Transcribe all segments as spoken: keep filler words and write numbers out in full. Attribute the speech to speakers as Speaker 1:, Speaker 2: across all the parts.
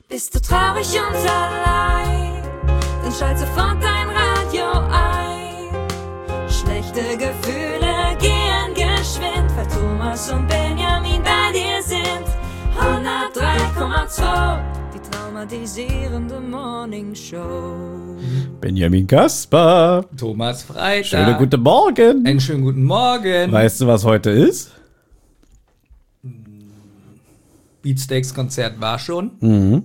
Speaker 1: Bist du traurig und allein, dann schalt sofort dein Radio ein. Schlechte Gefühle gehen geschwind, weil Thomas und Benjamin bei dir sind. hundertdrei Komma zwei, die traumatisierende Morning Show.
Speaker 2: Benjamin Kasper.
Speaker 3: Thomas Freitag.
Speaker 2: Schönen guten Morgen.
Speaker 3: Einen schönen guten Morgen.
Speaker 2: Weißt du, was heute ist?
Speaker 3: Beatsteaks-Konzert war schon.
Speaker 2: Mhm.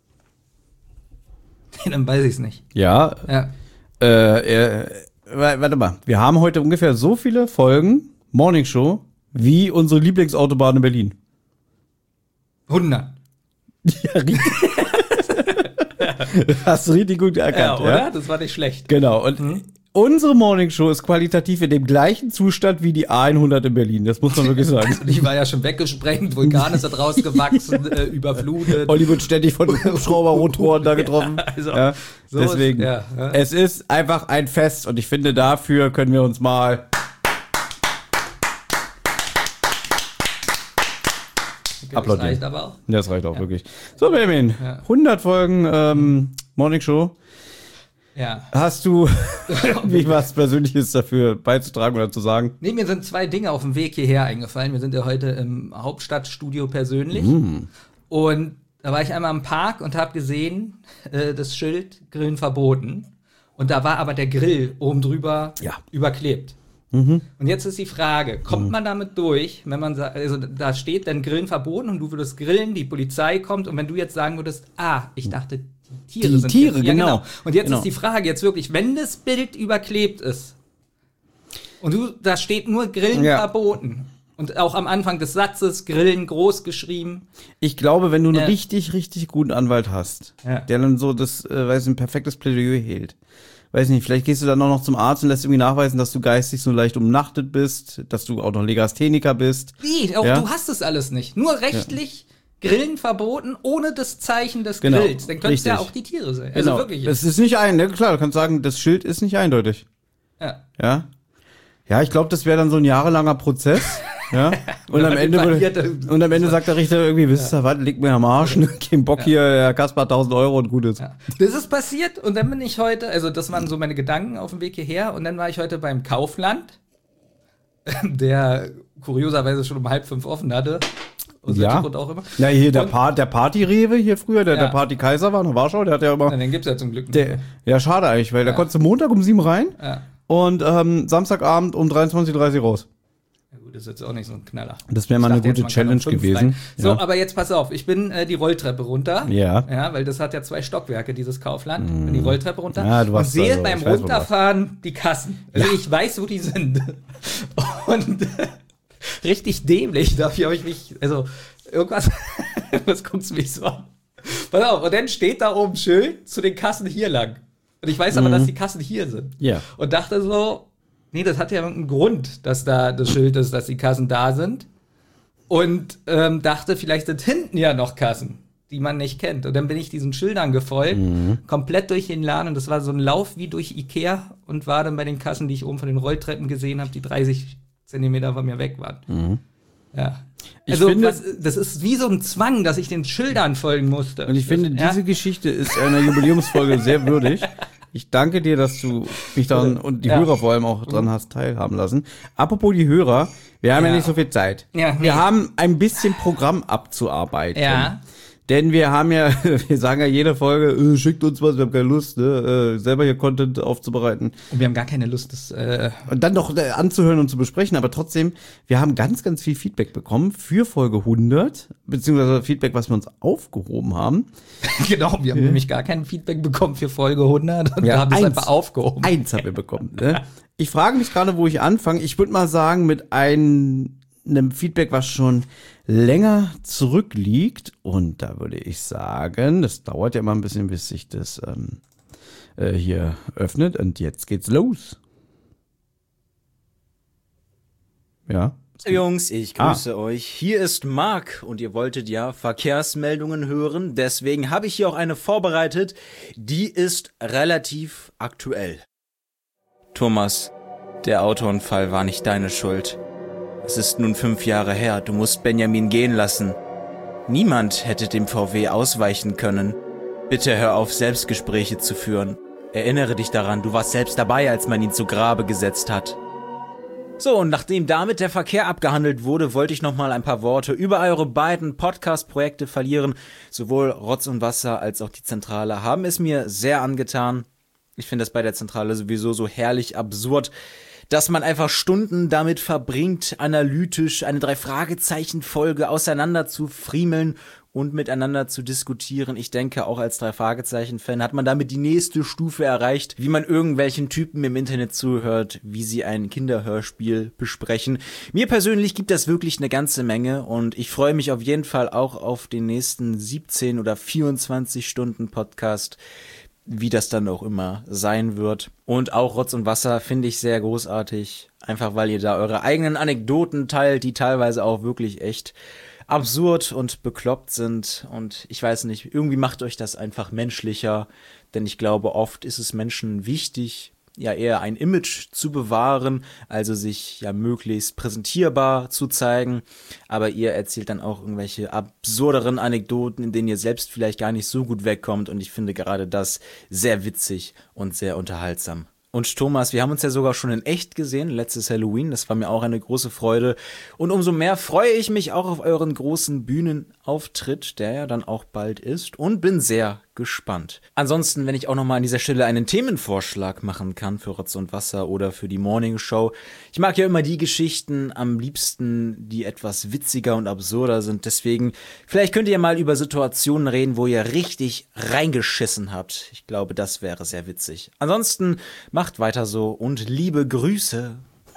Speaker 3: Dann weiß ich es nicht.
Speaker 2: Ja.
Speaker 3: Ja.
Speaker 2: Äh, äh, warte mal. Wir haben heute ungefähr so viele Folgen Morning Show wie unsere Lieblingsautobahn in Berlin.
Speaker 3: hundert.
Speaker 2: Ja, richtig. Hast du richtig gut erkannt.
Speaker 3: Ja, oder?
Speaker 2: Ja?
Speaker 3: Das war nicht schlecht.
Speaker 2: Genau. Und mhm. unsere Morning Show ist qualitativ in dem gleichen Zustand wie die A hundert in Berlin. Das muss man wirklich sagen.
Speaker 3: Die war ja schon weggesprengt, Vulkan ist da draus gewachsen, äh, überflutet.
Speaker 2: Olli wird ständig von Hubschrauberrotoren da getroffen.
Speaker 3: Also,
Speaker 2: ja,
Speaker 3: so
Speaker 2: deswegen,
Speaker 3: ist, ja, ja.
Speaker 2: Es ist einfach ein Fest und ich finde, dafür können wir uns mal
Speaker 3: okay,
Speaker 2: applaudieren.
Speaker 3: Das reicht aber auch.
Speaker 2: Das reicht auch
Speaker 3: Ja.
Speaker 2: wirklich. So, Benjamin,
Speaker 3: Ja.
Speaker 2: hundert Folgen ähm, Morning Show.
Speaker 3: Ja.
Speaker 2: Hast du wie was Persönliches dafür beizutragen oder zu sagen?
Speaker 3: Nee, mir sind zwei Dinge auf dem Weg hierher eingefallen. Wir sind ja heute im Hauptstadtstudio persönlich.
Speaker 2: Mm.
Speaker 3: Und da war ich einmal im Park und habe gesehen, äh, das Schild Grillen verboten. Und da war aber der Grill oben drüber
Speaker 2: Ja.
Speaker 3: überklebt.
Speaker 2: Mhm.
Speaker 3: Und jetzt ist die Frage, kommt man damit durch, wenn man sagt, also da steht dann Grillen verboten und du würdest grillen, die Polizei kommt und wenn du jetzt sagen würdest, ah, ich dachte, die Tiere
Speaker 2: Die
Speaker 3: sind
Speaker 2: Tiere,
Speaker 3: jetzt, ja,
Speaker 2: genau.
Speaker 3: Und jetzt
Speaker 2: Genau.
Speaker 3: ist die Frage jetzt wirklich, wenn das Bild überklebt ist und du, da steht nur Grillen
Speaker 2: Ja.
Speaker 3: verboten und auch am Anfang des Satzes Grillen groß geschrieben.
Speaker 2: Ich glaube, wenn du einen
Speaker 3: Ja.
Speaker 2: richtig, richtig guten Anwalt hast,
Speaker 3: Ja.
Speaker 2: der dann so das, äh, weiß nicht, ein perfektes Plädoyer hält. Weiß nicht, vielleicht gehst du dann auch noch zum Arzt und lässt irgendwie nachweisen, dass du geistig so leicht umnachtet bist, dass du auch noch Legastheniker bist.
Speaker 3: Wie? Auch
Speaker 2: Ja.
Speaker 3: du hast es alles nicht. Nur rechtlich Grillen verboten ohne das Zeichen des
Speaker 2: Genau.
Speaker 3: Grills. Dann können es ja
Speaker 2: Richtig.
Speaker 3: auch die Tiere sein. Also
Speaker 2: Genau.
Speaker 3: wirklich.
Speaker 2: Das ist nicht ein, ne? Klar, du kannst sagen, das Schild ist nicht eindeutig.
Speaker 3: Ja.
Speaker 2: Ja. Ja, ich glaube, das wäre dann so ein jahrelanger Prozess. Ja. Und am Ende würde, und am Ende sagt der Richter irgendwie, wisst ihr was, legt mir am Arsch, ne? Kein Bock hier, Herr Kaspar, tausend Euro und gut ist.
Speaker 3: Ja. Das ist passiert und dann bin ich heute, also das waren so meine Gedanken auf dem Weg hierher und dann war ich heute beim Kaufland, der kurioserweise schon um halb fünf offen hatte. Aus
Speaker 2: Ja.
Speaker 3: welchem Grund auch immer.
Speaker 2: Na, hier der,
Speaker 3: Und-
Speaker 2: pa der Party-Rewe hier früher, der,
Speaker 3: Ja.
Speaker 2: der Party-Kaiser war in Warschau, der hat ja immer,
Speaker 3: Na, den gibt's ja zum Glück nicht
Speaker 2: der,
Speaker 3: mehr.
Speaker 2: ja, schade eigentlich, weil da
Speaker 3: Ja.
Speaker 2: konntest du Montag um sieben rein
Speaker 3: Ja.
Speaker 2: und ähm, Samstagabend um dreiundzwanzig Uhr dreißig raus.
Speaker 3: Ja gut, das ist jetzt auch nicht so ein Knaller.
Speaker 2: Das wäre mal
Speaker 3: Ich
Speaker 2: eine
Speaker 3: dachte jetzt,
Speaker 2: gute
Speaker 3: man kann
Speaker 2: Challenge
Speaker 3: um fünf
Speaker 2: gewesen.
Speaker 3: rein. So,
Speaker 2: Ja.
Speaker 3: aber jetzt pass auf, ich bin äh, die Rolltreppe runter.
Speaker 2: Ja.
Speaker 3: Ja, weil das hat ja zwei Stockwerke, dieses Kaufland. Bin die Rolltreppe runter
Speaker 2: Ja, du
Speaker 3: und
Speaker 2: warst
Speaker 3: sehe
Speaker 2: also,
Speaker 3: beim
Speaker 2: ich weiß, wo du
Speaker 3: Runterfahren die Kassen. Also ich weiß, wo die sind. Und äh, richtig dämlich, dafür habe ich mich, also irgendwas, was guckst du mich so an? Pass auf, und dann steht da oben Schild zu den Kassen hier lang. Und ich weiß aber, dass die Kassen hier sind.
Speaker 2: Ja.
Speaker 3: Und dachte so, nee, das hat ja einen Grund, dass da das Schild ist, dass die Kassen da sind. Und ähm, dachte, vielleicht sind hinten ja noch Kassen, die man nicht kennt. Und dann bin ich diesen Schildern gefolgt, komplett durch den Laden. Und das war so ein Lauf wie durch Ikea und war dann bei den Kassen, die ich oben von den Rolltreppen gesehen habe, die dreißig Zentimeter von mir weg waren. Ja.
Speaker 2: Ich
Speaker 3: Also
Speaker 2: finde-
Speaker 3: was, das ist wie so ein Zwang, dass ich den Schildern folgen musste.
Speaker 2: Und ich finde,
Speaker 3: das,
Speaker 2: diese Geschichte ist einer Jubiläumsfolge sehr würdig. Ich danke dir, dass du mich daran und die
Speaker 3: Ja.
Speaker 2: Hörer vor allem auch dran hast teilhaben lassen. Apropos die Hörer, wir haben ja,
Speaker 3: Ja.
Speaker 2: nicht so viel Zeit.
Speaker 3: Ja, nee.
Speaker 2: Wir haben ein bisschen Programm abzuarbeiten.
Speaker 3: Ja.
Speaker 2: Denn wir haben ja, wir sagen ja jede Folge, äh, schickt uns was, wir haben keine Lust, ne, äh, selber hier Content aufzubereiten.
Speaker 3: Und wir haben gar keine Lust, das äh,
Speaker 2: Und dann doch äh, anzuhören und zu besprechen, aber trotzdem, wir haben ganz, ganz viel Feedback bekommen für Folge hundert, beziehungsweise Feedback, was wir uns aufgehoben haben.
Speaker 3: genau, wir haben nämlich gar kein Feedback bekommen für Folge hundert und
Speaker 2: Ja,
Speaker 3: wir haben das
Speaker 2: eins.
Speaker 3: einfach aufgehoben.
Speaker 2: Eins haben wir bekommen. Ne? Ich frage mich gerade, wo ich anfange. Ich würde mal sagen, mit ein, einem Feedback, was schon länger zurückliegt. Und da würde ich sagen, das dauert ja immer ein bisschen, bis sich das ähm, äh, hier öffnet. Und jetzt geht's los. Ja.
Speaker 4: Jungs, ich grüße euch. Hier ist Marc und ihr wolltet ja Verkehrsmeldungen hören. Deswegen habe ich hier auch eine vorbereitet. Die ist relativ aktuell. Thomas, der Autounfall war nicht deine Schuld. Es ist nun fünf Jahre her. Du musst Benjamin gehen lassen. Niemand hätte dem V W ausweichen können. Bitte hör auf, Selbstgespräche zu führen. Erinnere dich daran, du warst selbst dabei, als man ihn zu Grabe gesetzt hat. So, und nachdem damit der Verkehr abgehandelt wurde, wollte ich nochmal ein paar Worte über eure beiden Podcast-Projekte verlieren. Sowohl Rotz und Wasser als auch die Zentrale haben es mir sehr angetan. Ich finde das bei der Zentrale sowieso so herrlich absurd, dass man einfach Stunden damit verbringt, analytisch eine Drei-Fragezeichen-Folge auseinander zu friemeln und miteinander zu diskutieren. Ich denke, auch als Drei-Fragezeichen-Fan hat man damit die nächste Stufe erreicht, wie man irgendwelchen Typen im Internet zuhört, wie sie ein Kinderhörspiel besprechen. Mir persönlich gibt das wirklich eine ganze Menge und ich freue mich auf jeden Fall auch auf den nächsten siebzehn oder vierundzwanzig Stunden Podcast, wie das dann auch immer sein wird. Und auch Rotz und Wasser finde ich sehr großartig, einfach weil ihr da eure eigenen Anekdoten teilt, die teilweise auch wirklich echt absurd und bekloppt sind. Und ich weiß nicht, irgendwie macht euch das einfach menschlicher, denn ich glaube, oft ist es Menschen wichtig, ja eher ein Image zu bewahren, also sich ja möglichst präsentierbar zu zeigen, aber ihr erzählt dann auch irgendwelche absurderen Anekdoten, in denen ihr selbst vielleicht gar nicht so gut wegkommt und ich finde gerade das sehr witzig und sehr unterhaltsam. Und Thomas, wir haben uns ja sogar schon in echt gesehen, letztes Halloween, das war mir auch eine große Freude. Und umso mehr freue ich mich auch auf euren großen Bühnenauftritt, der ja dann auch bald ist und bin sehr gespannt. Ansonsten, wenn ich auch nochmal an dieser Stelle einen Themenvorschlag machen kann für Rotz und Wasser oder für die Morning Show. Ich mag ja immer die Geschichten am liebsten, die etwas witziger und absurder sind. Deswegen, vielleicht könnt ihr mal über Situationen reden, wo ihr richtig reingeschissen habt. Ich glaube, das wäre sehr witzig. Ansonsten, macht weiter so und liebe Grüße.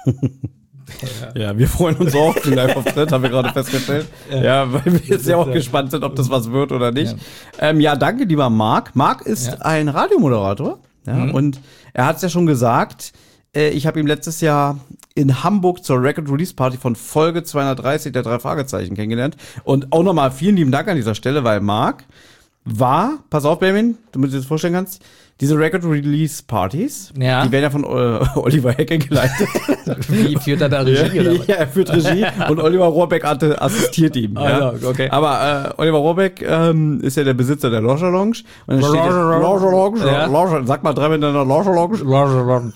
Speaker 2: Ja. ja, wir freuen uns auch auf den Live-Auftritt, haben wir gerade festgestellt. Ja, ja, weil wir jetzt ja auch gespannt sind, ob das was wird oder nicht. Ja, ähm, ja danke, lieber Marc. Marc ist ja. ein Radiomoderator. Ja, mhm. Und er hat es ja schon gesagt, äh, ich habe ihn letztes Jahr in Hamburg zur Record-Release-Party von Folge zweihundertdreißig der drei Fragezeichen kennengelernt. Und auch nochmal vielen lieben Dank an dieser Stelle, weil Marc war, pass auf, Benjamin, damit du dir das vorstellen kannst, diese Record-Release-Partys,
Speaker 3: ja.
Speaker 2: die werden ja von äh, Oliver Hecke geleitet.
Speaker 3: Wie führt er da Regie?
Speaker 2: Ja,
Speaker 3: oder was?
Speaker 2: ja, er führt Regie und Oliver Rohrbeck assistiert ihm.
Speaker 3: Ah,
Speaker 2: ja.
Speaker 3: ja, okay.
Speaker 2: Aber äh, Oliver Rohrbeck ähm, ist ja der Besitzer der Lounge Lounge. Und dann steht jetzt, Lounge Lounge,
Speaker 3: ja.
Speaker 2: Lounge, sag mal drei miteinander, Lounge Lounge.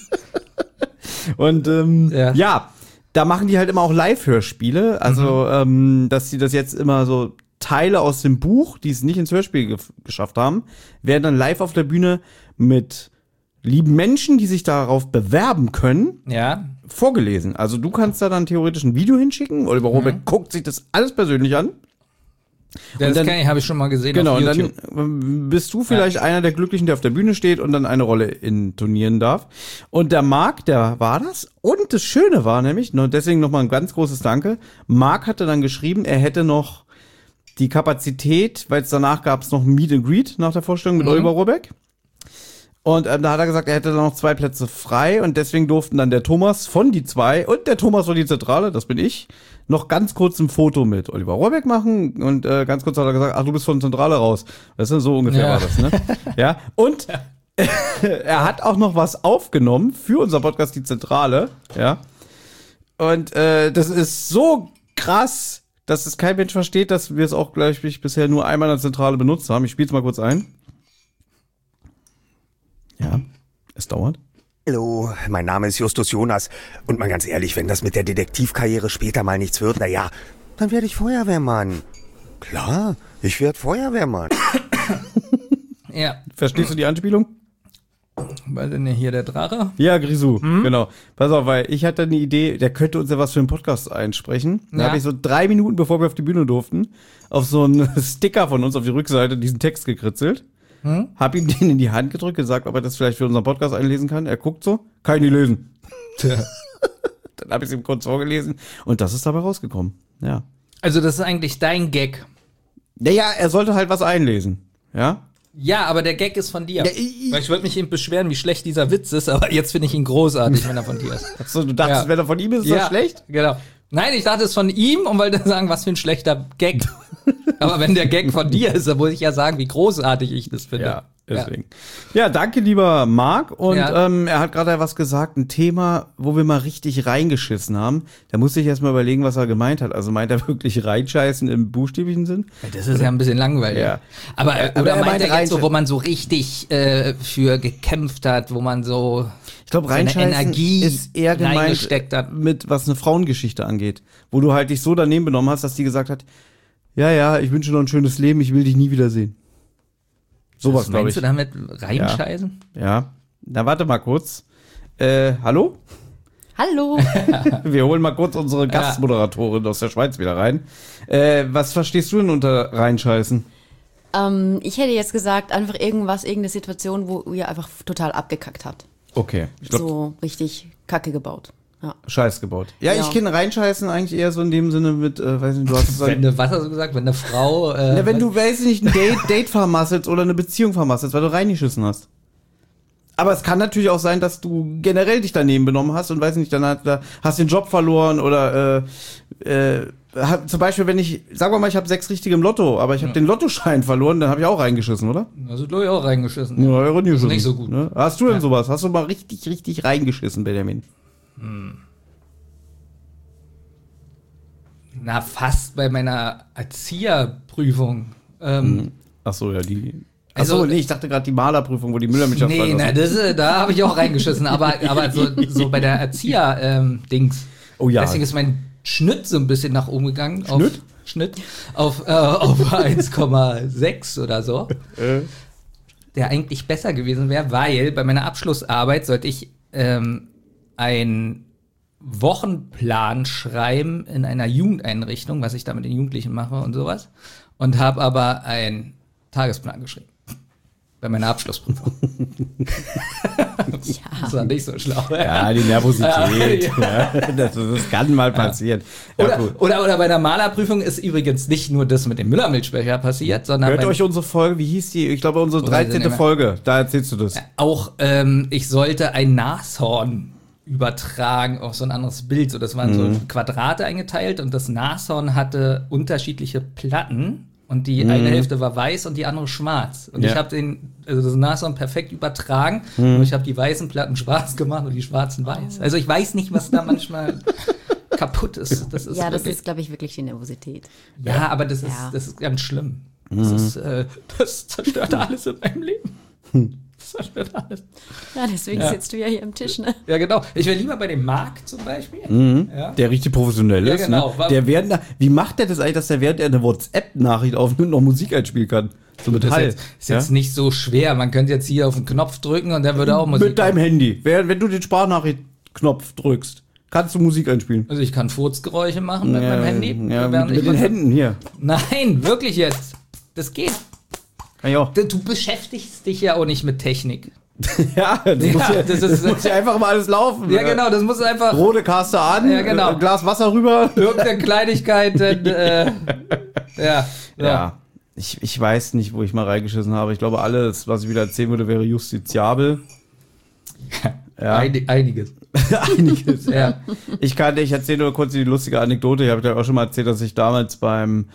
Speaker 2: Und ähm, ja. ja, da machen die halt immer auch Live-Hörspiele. Also, mhm. ähm, dass sie das jetzt immer so Teile aus dem Buch, die es nicht ins Hörspiel ge- geschafft haben, werden dann live auf der Bühne mit lieben Menschen, die sich darauf bewerben können,
Speaker 3: ja.
Speaker 2: vorgelesen. Also du kannst da dann theoretisch ein Video hinschicken. Oliver Rohrbeck mhm. guckt sich das alles persönlich an.
Speaker 3: Das dann, kann ich, habe ich schon mal gesehen
Speaker 2: genau,
Speaker 3: auf YouTube.
Speaker 2: Und dann bist du vielleicht ja. einer der Glücklichen, der auf der Bühne steht und dann eine Rolle intonieren darf. Und der Marc, der war das. Und das Schöne war nämlich, und deswegen nochmal ein ganz großes Danke, Marc hatte dann geschrieben, er hätte noch die Kapazität, weil es danach gab es noch ein Meet and Greet nach der Vorstellung mit mhm. Oliver Rohrbeck. Und ähm, da hat er gesagt, er hätte dann noch zwei Plätze frei und deswegen durften dann der Thomas von die zwei und der Thomas von die Zentrale, das bin ich, noch ganz kurz ein Foto mit Oliver Rohrbeck machen und äh, ganz kurz hat er gesagt, ach, du bist von Zentrale raus. Das ist so ungefähr
Speaker 3: ja.
Speaker 2: war das, ne? Ja, und er hat auch noch was aufgenommen für unser Podcast Die Zentrale, ja. Und äh, das ist so krass, dass es kein Mensch versteht, dass wir es auch gleich bisher nur einmal in der Zentrale benutzt haben. Ich spiele es mal kurz ein. Ja, es dauert.
Speaker 5: Hallo, mein Name ist Justus Jonas. Und mal ganz ehrlich, wenn das mit der Detektivkarriere später mal nichts wird, na ja, dann werde ich Feuerwehrmann. Klar, ich werde Feuerwehrmann.
Speaker 3: Ja.
Speaker 2: Verstehst du die Anspielung?
Speaker 3: Weiß ich nicht, hier der Drache?
Speaker 2: Ja, Grisou, mhm. genau. Pass auf, weil ich hatte eine Idee, der könnte uns ja was für einen Podcast einsprechen. Da
Speaker 3: ja.
Speaker 2: habe ich so drei Minuten, bevor wir auf die Bühne durften, auf so einen Sticker von uns auf die Rückseite diesen Text gekritzelt. Hm? Hab ihm den in die Hand gedrückt, gesagt, ob er das vielleicht für unseren Podcast einlesen kann. Er guckt so, kann ich nicht lesen. Tja. Dann habe ich es ihm kurz vorgelesen und das ist dabei rausgekommen. Ja.
Speaker 3: Also das ist eigentlich dein Gag.
Speaker 2: Naja, er sollte halt was einlesen. Ja.
Speaker 3: Ja, aber der Gag ist von dir.
Speaker 2: Ja, ich,
Speaker 3: Weil ich wollte mich eben beschweren, wie schlecht dieser Witz ist, aber jetzt finde ich ihn großartig, wenn er von dir ist.
Speaker 2: Achso, du dachtest, ja. wenn er von ihm ist, ist
Speaker 3: ja,
Speaker 2: das schlecht?
Speaker 3: Genau. Nein, ich dachte es von ihm und wollte sagen, was für ein schlechter Gag. Aber wenn der Gag von dir ist, dann muss ich ja sagen, wie großartig ich das finde.
Speaker 2: Ja, Deswegen. Ja, ja danke, lieber Marc. Und
Speaker 3: Ja.
Speaker 2: ähm, er hat gerade was gesagt, ein Thema, wo wir mal richtig reingeschissen haben. Da musste ich erst mal überlegen, was er gemeint hat. Also meint er wirklich reinscheißen im buchstäblichen Sinn?
Speaker 3: Ja, das ist ja ein bisschen langweilig.
Speaker 2: Ja.
Speaker 3: Aber,
Speaker 2: Aber
Speaker 3: oder
Speaker 2: er
Speaker 3: meint
Speaker 2: meinte
Speaker 3: er jetzt so,
Speaker 2: rein-
Speaker 3: wo man so richtig äh, für gekämpft hat, wo man so
Speaker 2: Ich glaube,
Speaker 3: seine
Speaker 2: reinscheißen
Speaker 3: Energie
Speaker 2: ist eher gemeint
Speaker 3: reingesteckt hat.
Speaker 2: mit, was eine Frauengeschichte angeht. Wo du halt dich so daneben benommen hast, dass die gesagt hat, ja, ja, ich wünsche dir noch ein schönes Leben, ich will dich nie wiedersehen. Sowas,
Speaker 3: Was
Speaker 2: glaube
Speaker 3: meinst
Speaker 2: ich.
Speaker 3: du damit reinscheißen?
Speaker 2: Ja. Na, warte mal kurz. Äh, hallo?
Speaker 6: Hallo.
Speaker 2: Wir holen mal kurz unsere Gastmoderatorin aus der Schweiz wieder rein. Äh, was verstehst du denn unter reinscheißen?
Speaker 6: ähm, ich hätte jetzt gesagt, einfach irgendwas, irgendeine Situation, wo ihr einfach total abgekackt habt.
Speaker 2: Okay, ich glaube,
Speaker 6: So richtig Kacke gebaut. Ja.
Speaker 2: Scheiß gebaut. Ja,
Speaker 6: Ja.
Speaker 2: ich kenne reinscheißen eigentlich eher so in dem Sinne mit, äh, weiß nicht, du hast es
Speaker 3: Wenn eine, was hast du gesagt, wenn eine Frau äh,
Speaker 2: ja, wenn du, weiß ich nicht, ein Date, Date vermasselst oder eine Beziehung vermasselst, weil du reingeschissen hast. Aber es kann natürlich auch sein, dass du generell dich daneben benommen hast und weiß nicht, dann hat, da hast den Job verloren oder äh, äh, hab, zum Beispiel, wenn ich, sagen wir mal, ich habe sechs richtige im Lotto, aber ich habe den Lottoschein verloren, dann habe ich auch reingeschissen, oder?
Speaker 3: also du auch reingeschissen.
Speaker 2: Ja, reingeschissen.
Speaker 3: nicht so gut.
Speaker 2: Ne? Hast du denn
Speaker 3: Ja.
Speaker 2: sowas? Hast du mal richtig, richtig reingeschissen, Benjamin?
Speaker 3: Na, fast bei meiner Erzieherprüfung. Ähm,
Speaker 2: Ach so, ja, die. Ach
Speaker 3: Also-
Speaker 2: so, nee, ich dachte gerade die Malerprüfung, wo die Müllermilch
Speaker 3: Nee, na, das, äh, da habe ich auch reingeschissen, aber, aber so, so bei der Erzieher-Dings.
Speaker 2: Oh ja.
Speaker 3: Deswegen ist mein Schnitt so ein bisschen nach oben gegangen.
Speaker 2: Schnitt?
Speaker 3: Auf, Schnitt? Auf, äh, auf eins Komma sechs oder so.
Speaker 2: Äh.
Speaker 3: Der eigentlich besser gewesen wäre, weil bei meiner Abschlussarbeit sollte ich ähm, einen Wochenplan schreiben in einer Jugendeinrichtung, was ich da mit den Jugendlichen mache und sowas. Und habe aber einen Tagesplan geschrieben. Bei meiner Abschlussprüfung. Das war nicht so schlau.
Speaker 2: Ja, die Nervosität.
Speaker 3: Ja.
Speaker 2: Ja, das, das kann mal passieren. Ja,
Speaker 3: Oder,
Speaker 2: cool.
Speaker 3: oder, oder bei der Malerprüfung ist übrigens nicht nur das mit dem Müllermilchbecher passiert, sondern
Speaker 2: Hört
Speaker 3: beim-
Speaker 2: euch unsere Folge, wie hieß die? Ich glaube, unsere
Speaker 3: Oder sind
Speaker 2: dreizehnte
Speaker 3: immer-
Speaker 2: Folge. Da erzählst du das.
Speaker 3: auch, ähm, ich sollte ein Nashorn übertragen auf so ein anderes Bild. So, das waren so Quadrate eingeteilt und das Nashorn hatte unterschiedliche Platten. Und die eine Hälfte war weiß und die andere schwarz. Und
Speaker 2: Ja.
Speaker 3: ich habe den, also das Nashorn perfekt übertragen. Und ich habe die weißen Platten schwarz gemacht und die schwarzen weiß. Also ich weiß nicht, was da manchmal kaputt ist. Das ist
Speaker 6: Ja, das
Speaker 3: wirklich,
Speaker 6: ist, glaube ich, wirklich die Nervosität.
Speaker 3: ja, aber das ist,
Speaker 6: Ja.
Speaker 3: das ist ganz schlimm. Das ist, äh, das zerstört alles in meinem Leben. Das zerstört alles.
Speaker 6: Ja, deswegen
Speaker 3: Ja.
Speaker 6: sitzt du ja hier am Tisch, ne?
Speaker 3: Ja, genau. Ich wäre lieber bei dem Marc zum Beispiel. Ja.
Speaker 2: Der richtig professionell
Speaker 3: Ja,
Speaker 2: ist.
Speaker 3: genau.
Speaker 2: Ne? Der während, der- wie macht der das eigentlich, dass der während er eine WhatsApp-Nachricht aufnimmt, noch Musik einspielen kann? So mit
Speaker 3: Das ist
Speaker 2: Hall.
Speaker 3: jetzt, ist jetzt nicht so schwer. Man könnte jetzt hier auf den Knopf drücken und dann würde auch Musik.
Speaker 2: Mit deinem Handy. Während, wenn du den Sprachnachricht-Knopf drückst, kannst du Musik einspielen.
Speaker 3: Also ich kann Furzgeräusche machen mit meinem Handy.
Speaker 2: Ja,
Speaker 3: während
Speaker 2: mit,
Speaker 3: ich
Speaker 2: mit den
Speaker 3: was-
Speaker 2: Händen hier.
Speaker 3: Nein, wirklich jetzt. Das geht.
Speaker 2: Kann ich auch.
Speaker 3: Du du beschäftigst dich ja auch nicht mit Technik.
Speaker 2: Ja, das,
Speaker 3: Ja,
Speaker 2: muss, ja,
Speaker 3: das
Speaker 2: das,
Speaker 3: ist-
Speaker 2: muss ja einfach mal alles laufen.
Speaker 3: Ja, genau. Das muss einfach
Speaker 2: Rote Kaste an,
Speaker 3: Ja, genau.
Speaker 2: äh, ein Glas Wasser rüber.
Speaker 3: irgendeine Kleinigkeit. äh, ja.
Speaker 2: Ja. Ich, ich weiß nicht, wo ich mal reingeschissen habe. Ich glaube, alles, was ich wieder erzählen würde, wäre justiziabel. Ja.
Speaker 3: Einig, einiges.
Speaker 2: Einiges.
Speaker 3: Ja.
Speaker 2: Ich kann, ich erzähle nur kurz die lustige Anekdote. Ich habe dir auch schon mal erzählt, dass ich damals beim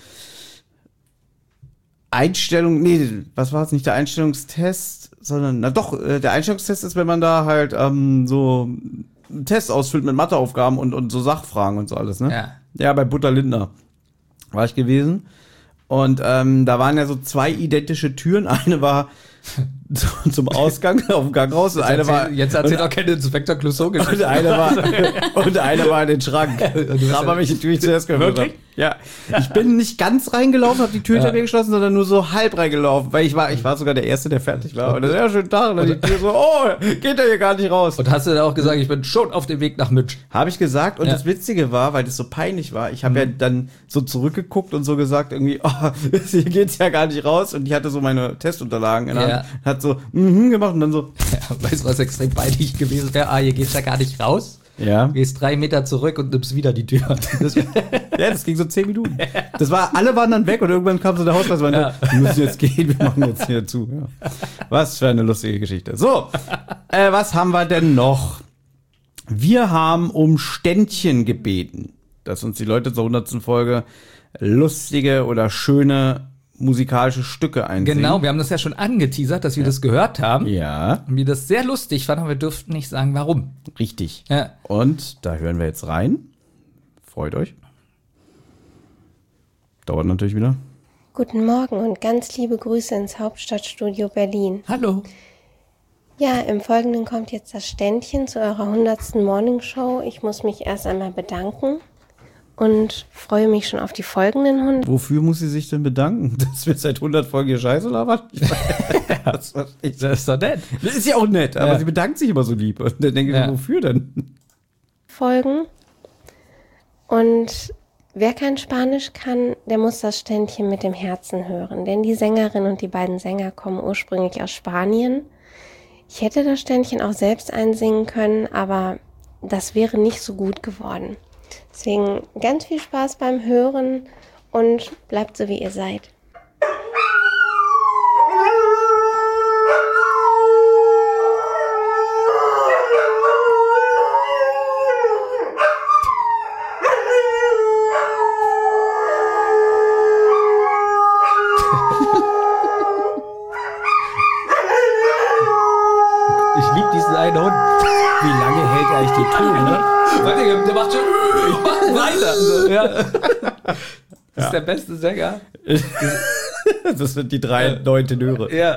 Speaker 2: Einstellung, nee, was war es? Nicht der Einstellungstest, sondern, na doch, äh, der Einstellungstest ist, wenn man da halt ähm, so einen Test ausfüllt mit Matheaufgaben und, und so Sachfragen und so alles, ne?
Speaker 3: Ja.
Speaker 2: Ja, bei Butter Lindner war ich gewesen. Und ähm, da waren ja so zwei identische Türen. Eine war zu- zum Ausgang auf dem Gang raus und eine war
Speaker 3: Jetzt erzählt auch keine Inspektor Clouseau
Speaker 2: und
Speaker 3: Geschichte.
Speaker 2: eine war und eine war in den Schrank. Da haben wir mich natürlich zuerst geöffnet.
Speaker 3: Wirklich?
Speaker 2: Ja. Ich bin nicht ganz reingelaufen, habe die Tür hinter mir geschlossen, sondern nur so halb reingelaufen, weil ich war, ich war sogar der Erste, der fertig war. Und das ist ja schönen Tag. Und dann die Tür so, oh, geht er hier gar nicht raus.
Speaker 3: Und hast du dann auch gesagt, ich bin schon auf dem Weg nach Mitch?
Speaker 2: Habe ich gesagt. Und
Speaker 3: Ja.
Speaker 2: das Witzige war, weil das so peinlich war, ich habe ja dann so zurückgeguckt und so gesagt, irgendwie, oh, hier geht's ja gar nicht raus. Und ich hatte so meine Testunterlagen in der
Speaker 3: Ja.
Speaker 2: Hand, hat so, mhm, gemacht und dann so,
Speaker 3: Ja, weißt du, was extrem peinlich gewesen wäre? Ah, hier geht's ja gar nicht raus.
Speaker 2: ja.
Speaker 3: Gehst drei Meter zurück und nimmst wieder die Tür. Das,
Speaker 2: Ja, das ging so zehn Minuten. Das war, alle waren dann weg und irgendwann kam so der Hausmeister und meinte, wir müssen jetzt gehen, wir machen jetzt hier zu. Ja. Was für eine lustige Geschichte. So, äh, was haben wir denn noch? Wir haben um Ständchen gebeten, dass uns die Leute zur hundertsten Folge lustige oder schöne musikalische Stücke einsingen.
Speaker 3: Genau, wir haben das ja schon angeteasert, dass wir ja. das gehört haben.
Speaker 2: Ja.
Speaker 3: Und wir das sehr lustig fanden, aber wir dürften nicht sagen, warum.
Speaker 2: Richtig.
Speaker 3: Ja.
Speaker 2: Und da hören wir jetzt rein. Freut euch. Dauert natürlich wieder.
Speaker 7: Guten Morgen und ganz liebe Grüße ins Hauptstadtstudio Berlin.
Speaker 3: Hallo.
Speaker 7: Ja, im Folgenden kommt jetzt das Ständchen zu eurer hundertsten Morningshow. Ich muss mich erst einmal bedanken und freue mich schon auf die folgenden hundert.
Speaker 2: Wofür muss sie sich denn bedanken? Dass wir seit hundert Folgen hier Scheiße labern? das,
Speaker 3: das ist doch nett.
Speaker 2: Das ist ja auch nett, aber
Speaker 3: ja.
Speaker 2: sie bedankt sich immer so lieb. Und dann denke ich, ja. wofür denn?
Speaker 7: Folgen. Und wer kein Spanisch kann, der muss das Ständchen mit dem Herzen hören. Denn die Sängerin und die beiden Sänger kommen ursprünglich aus Spanien. Ich hätte das Ständchen auch selbst einsingen können, aber das wäre nicht so gut geworden. Deswegen ganz viel Spaß beim Hören und bleibt so, wie ihr seid.
Speaker 3: Ich liebe diesen einen Hund.
Speaker 2: Wie lange hält eigentlich die Ton, ne?
Speaker 3: Warte, der macht schon macht weiter. So, ja. Das ist ja. der beste Sänger.
Speaker 2: Das sind die drei neuen Tenöre.
Speaker 3: Ja.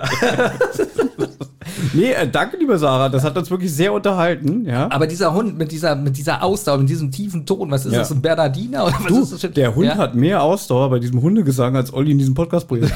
Speaker 2: Nee, äh, danke, liebe Sarah. Das hat uns wirklich sehr unterhalten. Ja.
Speaker 3: Aber dieser Hund mit dieser, mit dieser Ausdauer, mit diesem tiefen Ton, was ist
Speaker 2: ja.
Speaker 3: das, ein Bernardiner? Oder was
Speaker 2: du,
Speaker 3: ist das?
Speaker 2: Der Hund
Speaker 3: ja?
Speaker 2: hat mehr Ausdauer bei diesem Hundegesang als Olli in diesem Podcast-Projekt.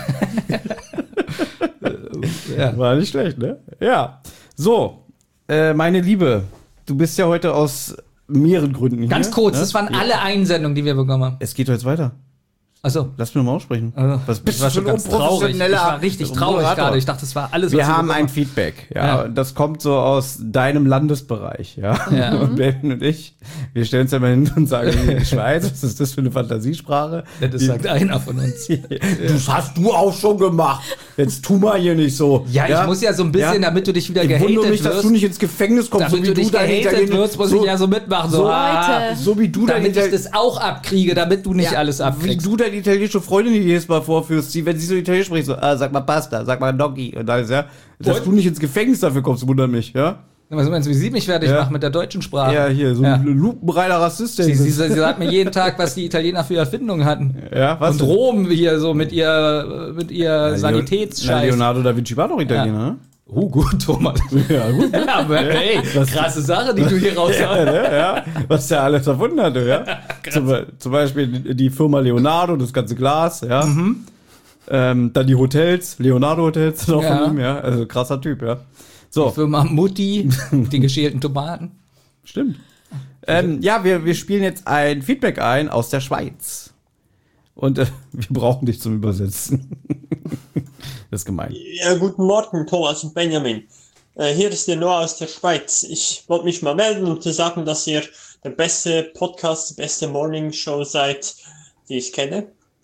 Speaker 2: ja. War nicht schlecht, ne? Ja. So, äh, meine Liebe, du bist ja heute aus mehreren Gründen hier.
Speaker 3: Ganz kurz,
Speaker 2: ne?
Speaker 3: das waren
Speaker 2: ja.
Speaker 3: alle Einsendungen, die wir bekommen haben.
Speaker 2: Es geht jetzt weiter.
Speaker 3: Achso.
Speaker 2: Lass mich mal aussprechen.
Speaker 3: Also,
Speaker 2: Was bist
Speaker 3: ich war
Speaker 2: du
Speaker 3: schon
Speaker 2: für ein
Speaker 3: ganz traurig. Ich
Speaker 2: unprofessioneller
Speaker 3: war richtig traurig
Speaker 2: Moderator?
Speaker 3: gerade. Ich dachte, das war alles,
Speaker 2: Wir
Speaker 3: was
Speaker 2: haben
Speaker 3: wir
Speaker 2: ein Feedback, ja.
Speaker 3: Ja.
Speaker 2: Und das kommt so aus deinem Landesbereich, ja.
Speaker 3: Ja.
Speaker 2: Und Ben und ich, wir stellen uns ja mal hin und sagen, die Schweiz, was ist das für eine Fantasiesprache?
Speaker 3: Ja, das sagt einer von uns.
Speaker 2: Das hast du auch schon gemacht. Jetzt tu mal hier nicht so.
Speaker 3: Ja, ich muss ja so ein bisschen,
Speaker 2: Ja.
Speaker 3: damit du dich wieder
Speaker 2: Ich
Speaker 3: gehatet
Speaker 2: wundere mich,
Speaker 3: wirst.
Speaker 2: dass du nicht ins Gefängnis kommst,
Speaker 3: damit
Speaker 2: so wie
Speaker 3: du dich
Speaker 2: dein
Speaker 3: gehatet
Speaker 2: Italiener-
Speaker 3: wirst, muss
Speaker 2: so,
Speaker 3: ich ja so mitmachen. So,
Speaker 6: So,
Speaker 3: ah,
Speaker 6: Leute.
Speaker 2: so wie du dein
Speaker 3: damit ich
Speaker 2: Ital-
Speaker 3: das auch abkriege, damit du nicht
Speaker 2: Ja,
Speaker 3: alles
Speaker 2: wie
Speaker 3: abkriegst.
Speaker 2: du deine italienische Freundin hier jedes Mal vorführst, die, wenn sie so Italienisch spricht, so, ah, sag mal Pasta, sag mal Gnocchi und alles, ja. Dass
Speaker 3: Und?
Speaker 2: du nicht ins Gefängnis dafür kommst, wundert mich, ja.
Speaker 3: Was meinst du, wie sie mich fertig
Speaker 2: Ja.
Speaker 3: macht mit der deutschen Sprache?
Speaker 2: Ja, hier, so
Speaker 3: Ja.
Speaker 2: ein lupenreiner Rassist.
Speaker 3: Sie, sie, sie sagt mir jeden Tag, was die Italiener für Erfindungen hatten.
Speaker 2: Ja, was
Speaker 3: Und
Speaker 2: denn?
Speaker 3: Rom hier so mit ihr, mit ihr
Speaker 2: Na,
Speaker 3: Sanitätsscheiß.
Speaker 2: Leonardo da Vinci war doch Italiener, ne?
Speaker 3: Oh, gut, Thomas.
Speaker 2: Ja, gut.
Speaker 3: Ja, aber hey, krasse Sache, die du hier raus
Speaker 2: Ja,
Speaker 3: hast.
Speaker 2: ne, ja, was der alles erfunden hatte, ja. Zum, zum Beispiel die Firma Leonardo, das ganze Glas, ja.
Speaker 3: Mhm.
Speaker 2: Ähm, dann die Hotels, Leonardo Hotels sind auch
Speaker 3: Ja.
Speaker 2: von ihm, ja. Also krasser Typ, ja. So,
Speaker 3: Firma Mutti, die geschälten Tomaten.
Speaker 2: stimmt. Ähm, ja, wir, wir spielen jetzt ein Feedback ein aus der Schweiz. Und äh, wir brauchen dich zum Übersetzen. Das ist gemein.
Speaker 8: Ja, guten Morgen, Thomas und Benjamin. Äh, hier ist der Noah aus der Schweiz. Ich wollte mich mal melden, um zu sagen, dass ihr der beste Podcast, die beste Morning Show seid, die ich kenne.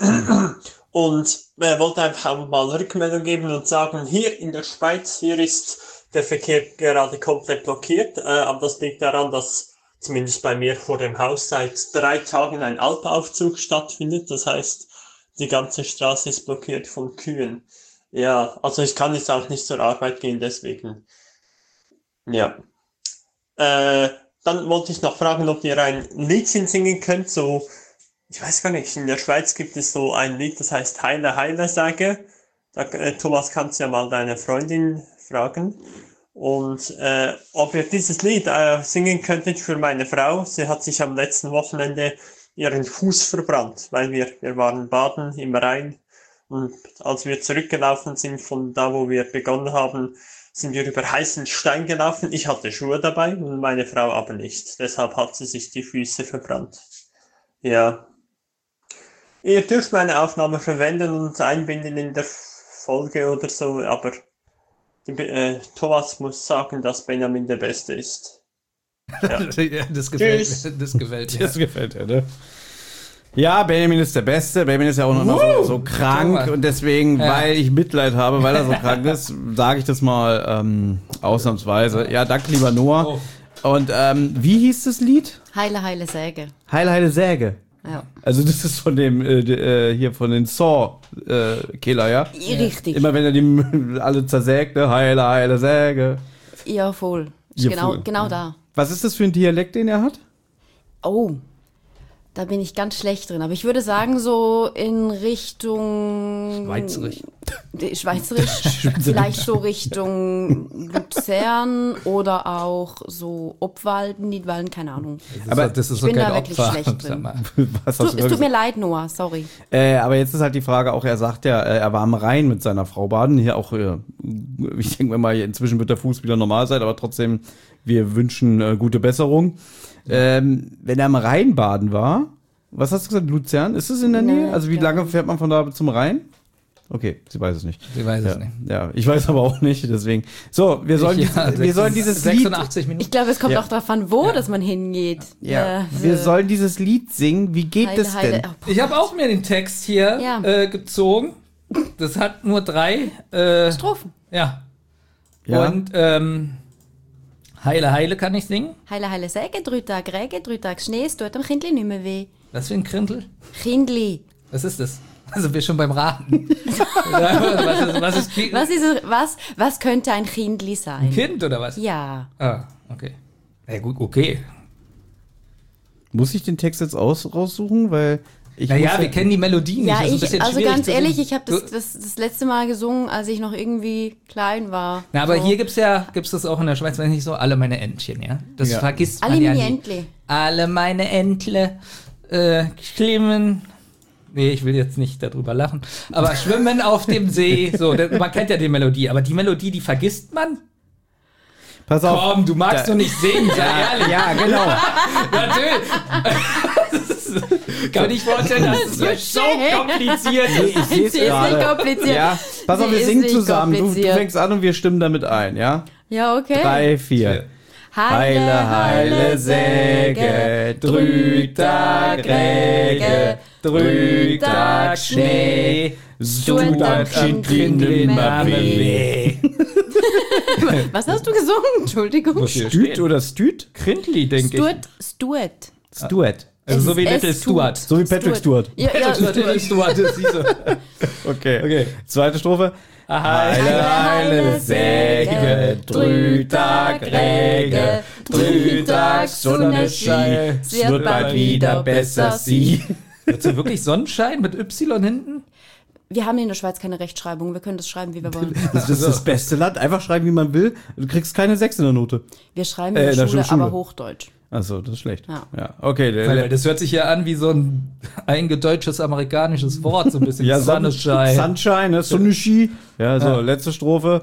Speaker 8: Und äh, wollte einfach auch mal Rückmeldung geben und sagen, hier in der Schweiz, hier ist der Verkehr gerade komplett blockiert. Äh, aber das liegt daran, dass zumindest bei mir vor dem Haus seit drei Tagen ein Alpaufzug stattfindet. Das heißt, die ganze Straße ist blockiert von Kühen. Ja, also ich kann jetzt auch nicht zur Arbeit gehen, deswegen. Ja. Äh, dann wollte ich noch fragen, ob ihr ein Liedchen singen könnt, so, ich weiß gar nicht, in der Schweiz gibt es so ein Lied, das heißt Heile, Heile sage. Da, äh, Thomas, kannst ja mal deine Freundin fragen. Und äh, ob ihr dieses Lied äh, singen könntet für meine Frau. Sie hat sich am letzten Wochenende ihren Fuß verbrannt, weil wir, wir waren baden im Rhein. Und als wir zurückgelaufen sind von da, wo wir begonnen haben, sind wir über heißen Stein gelaufen. Ich hatte Schuhe dabei und meine Frau aber nicht. Deshalb hat sie sich die Füße verbrannt. Ja. Ihr dürft meine Aufnahme verwenden und einbinden in der Folge oder so, aber die, äh, Thomas muss sagen, dass Benjamin der Beste ist. Ja.
Speaker 3: Das gefällt
Speaker 8: Tschüss.
Speaker 3: mir. Das gefällt mir.
Speaker 2: Das gefällt dir, ne? Ja, Benjamin ist der Beste. Benjamin ist ja auch noch uh, so, so krank
Speaker 3: Thomas.
Speaker 2: und deswegen,
Speaker 3: Ja.
Speaker 2: weil ich Mitleid habe, weil er so krank ist, sage ich das mal ähm, ausnahmsweise. Ja, danke, lieber Noah.
Speaker 3: Oh.
Speaker 2: Und ähm, wie hieß das Lied?
Speaker 6: Heile, heile Säge.
Speaker 2: Heile, heile Säge.
Speaker 6: Ja.
Speaker 2: Also das ist von dem, äh, äh, hier von den Saw-Killer, äh, ja?
Speaker 6: Richtig.
Speaker 2: Immer wenn er die alle zersägt, ne? Heile, heile, Säge.
Speaker 6: Ja, voll. Ist
Speaker 2: Ja,
Speaker 6: genau,
Speaker 2: voll.
Speaker 6: genau da.
Speaker 2: Was ist das für ein Dialekt, den er hat?
Speaker 6: Oh, da bin ich ganz schlecht drin. Aber ich würde sagen, so in Richtung...
Speaker 3: Schweizerisch.
Speaker 6: Die- Schweizerisch. Vielleicht so Richtung Luzern oder auch so Obwalden, Nidwalden, keine Ahnung.
Speaker 3: Das
Speaker 2: Aber
Speaker 3: ist, das ist
Speaker 6: ich
Speaker 3: so
Speaker 6: bin
Speaker 3: kein
Speaker 6: da wirklich
Speaker 3: Opfer.
Speaker 6: schlecht drin.
Speaker 3: Sag mal.
Speaker 2: Was
Speaker 6: Tu,
Speaker 2: hast du
Speaker 6: es
Speaker 2: da
Speaker 6: tut mir
Speaker 2: gesagt?
Speaker 6: leid, Noah, sorry.
Speaker 2: Äh, aber jetzt ist halt die Frage auch, er sagt ja, äh, er war am Rhein mit seiner Frau baden. Hier auch, äh, ich denke mal, inzwischen wird der Fuß wieder normal sein, aber trotzdem, wir wünschen äh, gute Besserung. Ähm, wenn er am Rhein baden war, was hast du gesagt, Luzern? Ist es in der
Speaker 6: Nee,
Speaker 2: Nähe? Also wie
Speaker 6: ja.
Speaker 2: lange fährt man von da zum Rhein? Okay, sie weiß es nicht.
Speaker 3: Ich weiß
Speaker 2: ja,
Speaker 3: es nicht.
Speaker 2: Ja, ich weiß aber auch nicht, deswegen. So, wir sollen,
Speaker 3: Ja,
Speaker 2: dieses, wir sollen dieses Lied,
Speaker 3: sechsundachtzig Minuten.
Speaker 6: Ich glaube, es kommt
Speaker 2: Ja.
Speaker 6: auch darauf an, wo das man hingeht.
Speaker 2: ja,
Speaker 6: Äh,
Speaker 2: wir sollen dieses Lied singen. Wie geht
Speaker 6: Heile,
Speaker 2: es
Speaker 6: Heile.
Speaker 2: denn?
Speaker 6: Oh,
Speaker 3: Ich habe auch mir den Text hier
Speaker 6: Ja.
Speaker 3: äh, gezogen. Das hat nur drei. Äh,
Speaker 6: Strophen.
Speaker 3: ja.
Speaker 2: Ja.
Speaker 3: Und ähm, Heile, Heile kann ich singen.
Speaker 6: Heile, heile Säge, drei Tage Regen, drei Tage Schnee, es tut dem Kindli nicht mehr weh.
Speaker 3: Was für ein Krindel?
Speaker 6: Kindli.
Speaker 3: Was ist das? Also wir schon beim Raten. was, ist, was ist Ki-
Speaker 6: Was, ist, es- was, was könnte ein Kindli sein?
Speaker 3: Kind oder was?
Speaker 6: Ja.
Speaker 3: Ah, okay. Ja gut, okay.
Speaker 2: Muss ich den Text jetzt aus, raussuchen? Weil ich muss
Speaker 3: Naja, wir kennen die Melodie nicht.
Speaker 6: Ja,
Speaker 3: das ist ein
Speaker 6: ich,
Speaker 3: bisschen
Speaker 6: also
Speaker 3: schwierig
Speaker 6: ganz
Speaker 3: zu
Speaker 6: ehrlich,
Speaker 3: singen.
Speaker 6: ich habe das,
Speaker 3: Du-
Speaker 6: das das letzte Mal gesungen, als ich noch irgendwie klein war.
Speaker 3: Na, aber
Speaker 6: So.
Speaker 3: hier gibt's ja, gibt's das auch in der Schweiz, wenn nicht so, alle meine Entchen, ja? Das
Speaker 2: Ja.
Speaker 3: vergisst man
Speaker 6: Alle
Speaker 3: ja
Speaker 6: meine
Speaker 3: nie.
Speaker 6: Entli.
Speaker 3: Alle meine Entle äh, schwimmen. Nee, ich will jetzt nicht darüber lachen. Aber schwimmen auf dem See. So, das, man kennt ja die Melodie, aber die Melodie, die vergisst man.
Speaker 2: Pass auf.
Speaker 3: Komm, du magst
Speaker 2: Da-
Speaker 3: doch nicht singen, sei ehrlich.
Speaker 2: Ja, genau.
Speaker 3: Natürlich. Kann ich vorstellen, das ist jetzt so kompliziert.
Speaker 2: Ich sehe es
Speaker 6: Sie ist
Speaker 2: gerade.
Speaker 6: nicht kompliziert.
Speaker 2: Ja, pass auf,
Speaker 6: Sie
Speaker 2: wir
Speaker 6: ist
Speaker 2: singen
Speaker 6: nicht
Speaker 2: zusammen. Du, du
Speaker 6: kompliziert.
Speaker 2: fängst an und wir stimmen damit ein, ja?
Speaker 6: Ja, okay.
Speaker 2: Drei, vier. Heile, heile Säge, drei Tag Regen, drei Tag Schnee, so tut Kindli nimmer weh.
Speaker 6: Was hast du gesungen? Entschuldigung.
Speaker 2: Stüt oder Stüt?
Speaker 3: Krindli, denke ich.
Speaker 6: Stuart. Stuart.
Speaker 2: Stuart.
Speaker 3: Also so wie
Speaker 6: Es-
Speaker 3: Little
Speaker 6: es
Speaker 3: Stuart.
Speaker 2: So wie Patrick Stewart.
Speaker 6: Ja, ja,
Speaker 3: Little
Speaker 6: Stuart.
Speaker 3: Stuart, das siehst du.
Speaker 2: Okay.
Speaker 3: Okay.
Speaker 2: Zweite Strophe.
Speaker 3: Heile,
Speaker 2: Heile, heile Säge, drei Tag Regen, drei Tag Sonnenschein, es wird bald wieder besser sie.
Speaker 3: Willst du wirklich Sonnenschein mit Y hinten?
Speaker 6: Wir haben in der Schweiz keine Rechtschreibung. Wir können das schreiben, wie wir wollen.
Speaker 2: Das ist das beste Land. Einfach schreiben, wie man will. Du kriegst keine sechs in der Note.
Speaker 6: Wir schreiben
Speaker 2: Äh,
Speaker 6: in
Speaker 2: in
Speaker 6: der
Speaker 2: der
Speaker 6: Schule,
Speaker 2: Schule.
Speaker 6: aber Hochdeutsch.
Speaker 2: Achso, das ist schlecht.
Speaker 6: Ja.
Speaker 2: Ja, okay. der-
Speaker 3: Weil das hört sich ja an wie so ein eingedeutschtes amerikanisches Wort, so ein bisschen
Speaker 2: Ja,
Speaker 3: Sonnenschein.
Speaker 2: Sunshine, ne? Sunnishi. Ja, so,
Speaker 3: Ja.
Speaker 2: letzte Strophe.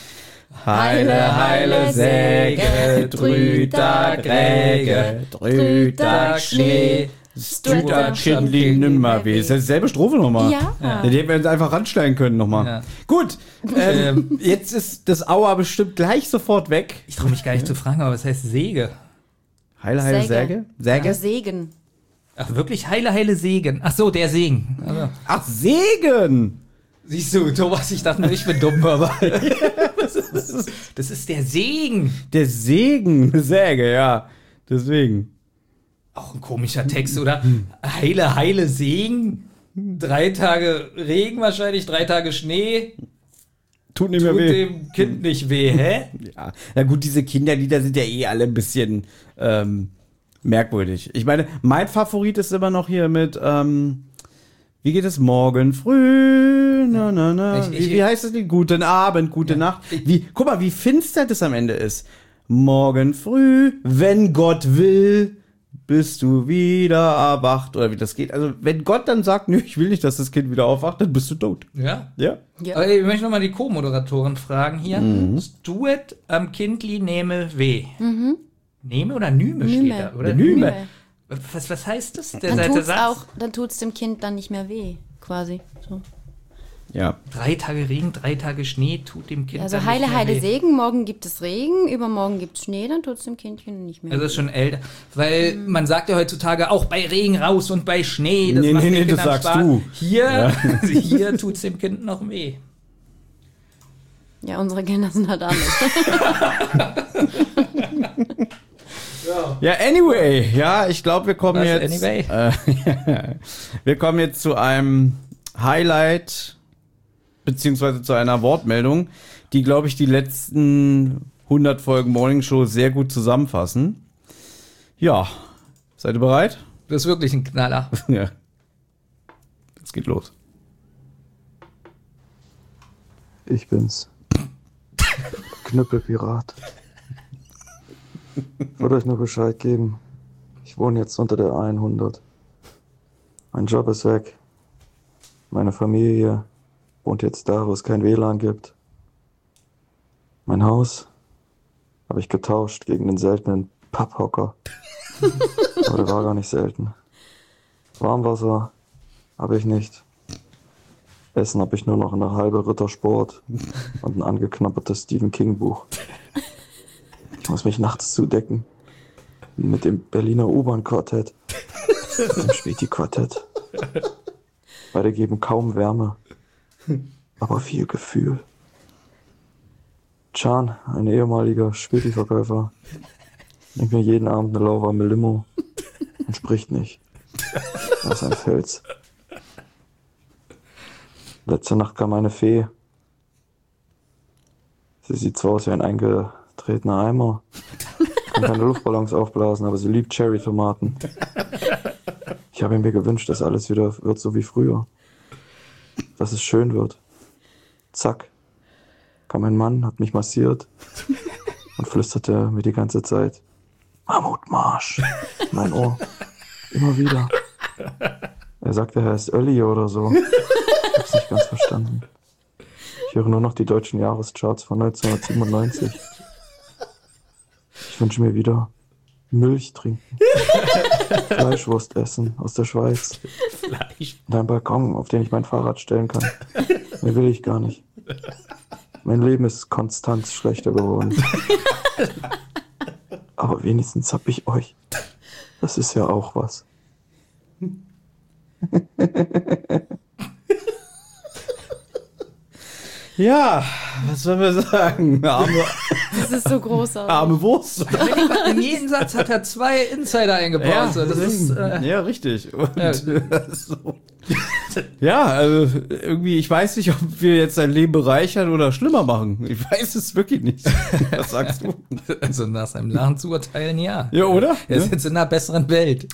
Speaker 2: Heile, heile Säge, drei Tag Regen, drei Tag Schnee, Stuart Kindli nimmer weh. Ist das dieselbe Strophe nochmal?
Speaker 6: Ja.
Speaker 2: Ja, die hätten wir uns einfach ranstellen können nochmal.
Speaker 3: Ja.
Speaker 2: Gut, ähm, jetzt ist das Aua bestimmt gleich sofort weg.
Speaker 3: Ich traue mich gar nicht zu fragen, aber was heißt Säge?
Speaker 2: Heile, heile Säge? Säge?
Speaker 6: Ja, Segen.
Speaker 3: Ach, wirklich heile, heile Segen. Ach so, der Segen. Also,
Speaker 2: Ach, Segen!
Speaker 3: siehst du, Thomas, ich dachte nur, ich bin dumm, aber das, ist, das ist der Segen.
Speaker 2: Der Segen, eine Säge, ja. Deswegen.
Speaker 3: Auch ein komischer Text, oder? Heile, heile Segen. Drei Tage Regen wahrscheinlich, drei Tage Schnee.
Speaker 2: Tut nicht mehr
Speaker 3: Tut
Speaker 2: weh.
Speaker 3: dem Kind nicht weh, hä?
Speaker 2: Ja, na gut, diese Kinderlieder sind ja eh alle ein bisschen ähm, merkwürdig. Ich meine, mein Favorit ist immer noch hier mit, ähm, wie geht es? Morgen früh, na, na, na.
Speaker 3: Ich- ich-
Speaker 2: wie, wie heißt das Lied? Guten Abend, gute Nacht. Wie, guck mal, wie finster das am Ende ist. Morgen früh, wenn Gott will, bist du wieder erwacht. Oder wie das geht. Also, wenn Gott dann sagt, nö, ich will nicht, dass das Kind wieder aufwacht, dann bist du tot.
Speaker 3: Ja.
Speaker 2: Ja.
Speaker 6: Ja.
Speaker 3: Aber ich möchte nochmal die Co-Moderatorin fragen hier. Stuart am Kindli nehme weh. Nehme oder Nüme,
Speaker 6: Nüme.
Speaker 3: steht da, oder?
Speaker 2: Nüme.
Speaker 3: Was, was heißt das? Der,
Speaker 6: Dann
Speaker 3: der
Speaker 6: tut's
Speaker 3: Satz?
Speaker 6: auch, dann tut's dem Kind dann nicht mehr weh, quasi. So.
Speaker 2: Ja.
Speaker 3: Drei Tage Regen, drei Tage Schnee tut dem Kind
Speaker 6: Also
Speaker 3: dann
Speaker 6: heile,
Speaker 3: nicht mehr
Speaker 6: heile
Speaker 3: weh.
Speaker 6: Segen, morgen gibt es Regen, übermorgen gibt es Schnee, dann tut's dem Kindchen nicht mehr
Speaker 3: Also
Speaker 6: weh.
Speaker 3: das ist schon älter. Weil man sagt ja heutzutage auch bei Regen raus und bei Schnee. Das
Speaker 2: Nee,
Speaker 3: macht
Speaker 2: nee,
Speaker 3: den
Speaker 2: nee, das
Speaker 3: Kindern
Speaker 2: sagst
Speaker 3: Spaß.
Speaker 2: du.
Speaker 3: Hier, hier tut's dem Kind noch weh.
Speaker 6: Ja, unsere Kinder sind halt anders.
Speaker 2: Ja, anyway, ja, ich glaube, wir kommen
Speaker 3: Was,
Speaker 2: jetzt.
Speaker 3: anyway?
Speaker 2: Äh, wir kommen jetzt zu einem Highlight, beziehungsweise zu einer Wortmeldung, die, glaube ich, die letzten hundert Folgen Morning Show sehr gut zusammenfassen. Ja, seid ihr bereit?
Speaker 3: Das ist wirklich ein Knaller.
Speaker 2: Ja. Es geht los.
Speaker 9: Ich bin's. Knüppelpirat. Ich wollte euch nur Bescheid geben. Ich wohne jetzt unter der hundert. Mein Job ist weg. Meine Familie wohnt jetzt da, wo es kein W L A N gibt. Mein Haus habe ich getauscht gegen den seltenen Papphocker. Aber der war gar nicht selten. Warmwasser habe ich nicht. Essen habe ich nur noch eine halbe Rittersport und ein angeknappertes Stephen King Buch. Ich muss mich nachts zudecken mit dem Berliner U-Bahn-Quartett, mit dem Späti-Quartett. Beide geben kaum Wärme, aber viel Gefühl. Can, ein ehemaliger Späti-Verkäufer, nimmt mir jeden Abend eine lauwarme Limo und spricht nicht. Er ist ein Fels. Letzte Nacht kam eine Fee. Sie sieht zwar aus wie ein eingetretener Eimer, kann keine Luftballons aufblasen, aber sie liebt Cherry-Tomaten. Ich habe mir gewünscht, dass alles wieder wird so wie früher. Dass es schön wird. Zack. Kam ein Mann, hat mich massiert und flüsterte mir die ganze Zeit: Mammutmarsch. In mein Ohr. Immer wieder. Er sagte, er heißt Ölli oder so. Ich hab's nicht ganz verstanden. Ich höre nur noch die deutschen Jahrescharts von neunzehnhundertsiebenundneunzig. Ich wünsche mir wieder Milch trinken. Fleischwurst essen aus der Schweiz.
Speaker 3: Fleisch.
Speaker 9: Und einen Balkon, auf den ich mein Fahrrad stellen kann. Mehr will ich gar nicht. Mein Leben ist konstant schlechter geworden. Aber wenigstens hab ich euch. Das ist ja auch was.
Speaker 2: Ja, was sollen wir sagen? Arme,
Speaker 6: Das ist so großartig.
Speaker 2: arme Wurst.
Speaker 3: In jedem Satz hat er zwei Insider eingebaut.
Speaker 2: Ja,
Speaker 3: So, das ist, äh,
Speaker 2: ja, richtig. Und,
Speaker 3: Ja.
Speaker 2: äh, so. Ja, also irgendwie, ich weiß nicht, ob wir jetzt dein Leben bereichern oder schlimmer machen. Ich weiß es wirklich nicht. Was sagst du?
Speaker 3: also nach seinem Lachen zu urteilen, ja.
Speaker 2: Ja, oder?
Speaker 3: Er ist
Speaker 2: Ja?
Speaker 3: jetzt in einer besseren Welt.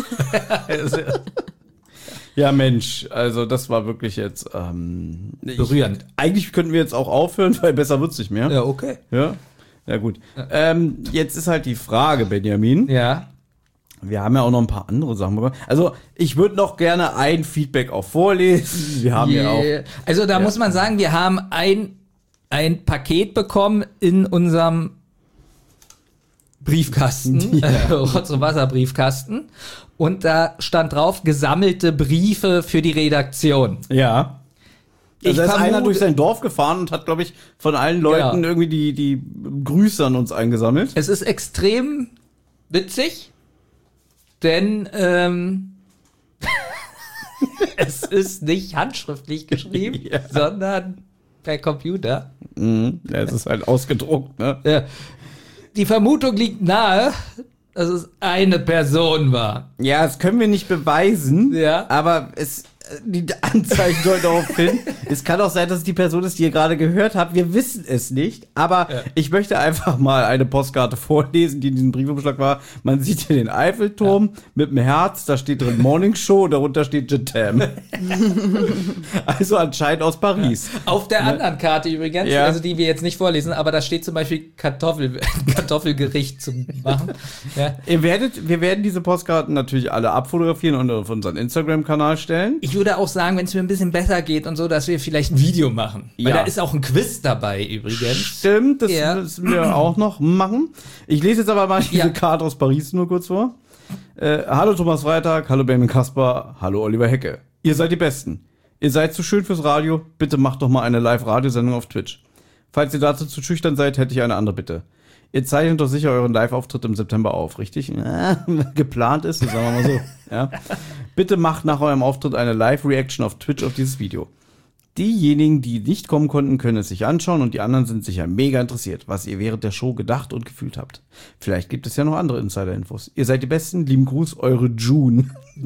Speaker 2: Ja, Mensch, also das war wirklich jetzt ähm, ich-
Speaker 3: Berührend.
Speaker 2: Eigentlich könnten wir jetzt auch aufhören, weil besser wird's nicht mehr.
Speaker 3: Ja, okay.
Speaker 2: Ja, ja gut. Ähm, jetzt ist halt die Frage, Benjamin.
Speaker 3: Ja.
Speaker 2: Wir haben ja auch noch ein paar andere Sachen bekommen. Also ich würde noch gerne ein Feedback auch vorlesen. Wir haben ja auch.
Speaker 3: Yeah. Also da muss man sagen, wir haben ein, ein Paket bekommen in unserem Briefkasten,
Speaker 2: Ja.
Speaker 3: äh, Rotz- und Wasser-Briefkasten. Und da stand drauf, gesammelte Briefe für die Redaktion.
Speaker 2: Ja.
Speaker 3: Ich
Speaker 2: Also da ist einer
Speaker 3: vermute-
Speaker 2: durch sein Dorf gefahren und hat, glaube ich, von allen Leuten
Speaker 3: Ja.
Speaker 2: irgendwie die, die Grüße an uns eingesammelt.
Speaker 3: Es ist extrem witzig, denn ähm, es ist nicht handschriftlich geschrieben,
Speaker 2: Ja.
Speaker 3: sondern per Computer.
Speaker 2: Mhm. Ja, es ist halt ausgedruckt, ne?
Speaker 3: Ja. Die Vermutung liegt nahe, dass es eine Person war.
Speaker 2: Ja, das können wir nicht beweisen.
Speaker 3: Ja.
Speaker 2: Aber es, die Anzeichen deuten darauf hin. Es kann auch sein, dass es die Person ist, die ihr gerade gehört habt. Wir wissen es nicht. Aber ich möchte einfach mal eine Postkarte vorlesen, die in diesem Briefumschlag war. Man sieht hier den Eiffelturm mit dem Herz. Da steht drin Morning Show. Darunter steht Jetem. Also anscheinend aus Paris.
Speaker 3: Auf der anderen Karte übrigens,
Speaker 2: Ja.
Speaker 3: also die wir jetzt nicht vorlesen, aber da steht zum Beispiel Kartoffel, Kartoffelgericht zum Machen. Ja.
Speaker 2: Ihr werdet, wir werden diese Postkarten natürlich alle abfotografieren und auf unseren Instagram-Kanal stellen.
Speaker 3: Ich würde auch sagen, wenn es mir ein bisschen besser geht und so, dass wir vielleicht ein Video machen. Weil
Speaker 2: Ja.
Speaker 3: da ist auch ein Quiz dabei übrigens.
Speaker 2: Stimmt, das
Speaker 3: Ja.
Speaker 2: müssen wir auch noch machen. Ich lese jetzt aber mal diese
Speaker 3: Ja.
Speaker 2: Karte aus Paris nur kurz vor. Äh, hallo Thomas Freitag, hallo Benjamin Kasper, hallo Oliver Hecke. Ihr seid die Besten. Ihr seid zu schön fürs Radio. Bitte macht doch mal eine Live-Radiosendung auf Twitch. Falls ihr dazu zu schüchtern seid, hätte ich eine andere Bitte. Ihr zeichnet doch sicher euren Live-Auftritt im September auf, richtig? Ja, geplant ist, sagen wir mal so. Ja. Bitte macht nach eurem Auftritt eine Live-Reaction auf Twitch auf dieses Video. Diejenigen, die nicht kommen konnten, können es sich anschauen und die anderen sind sicher mega interessiert, was ihr während der Show gedacht und gefühlt habt. Vielleicht gibt es ja noch andere Insider-Infos. Ihr seid die Besten. Lieben Gruß, eure June.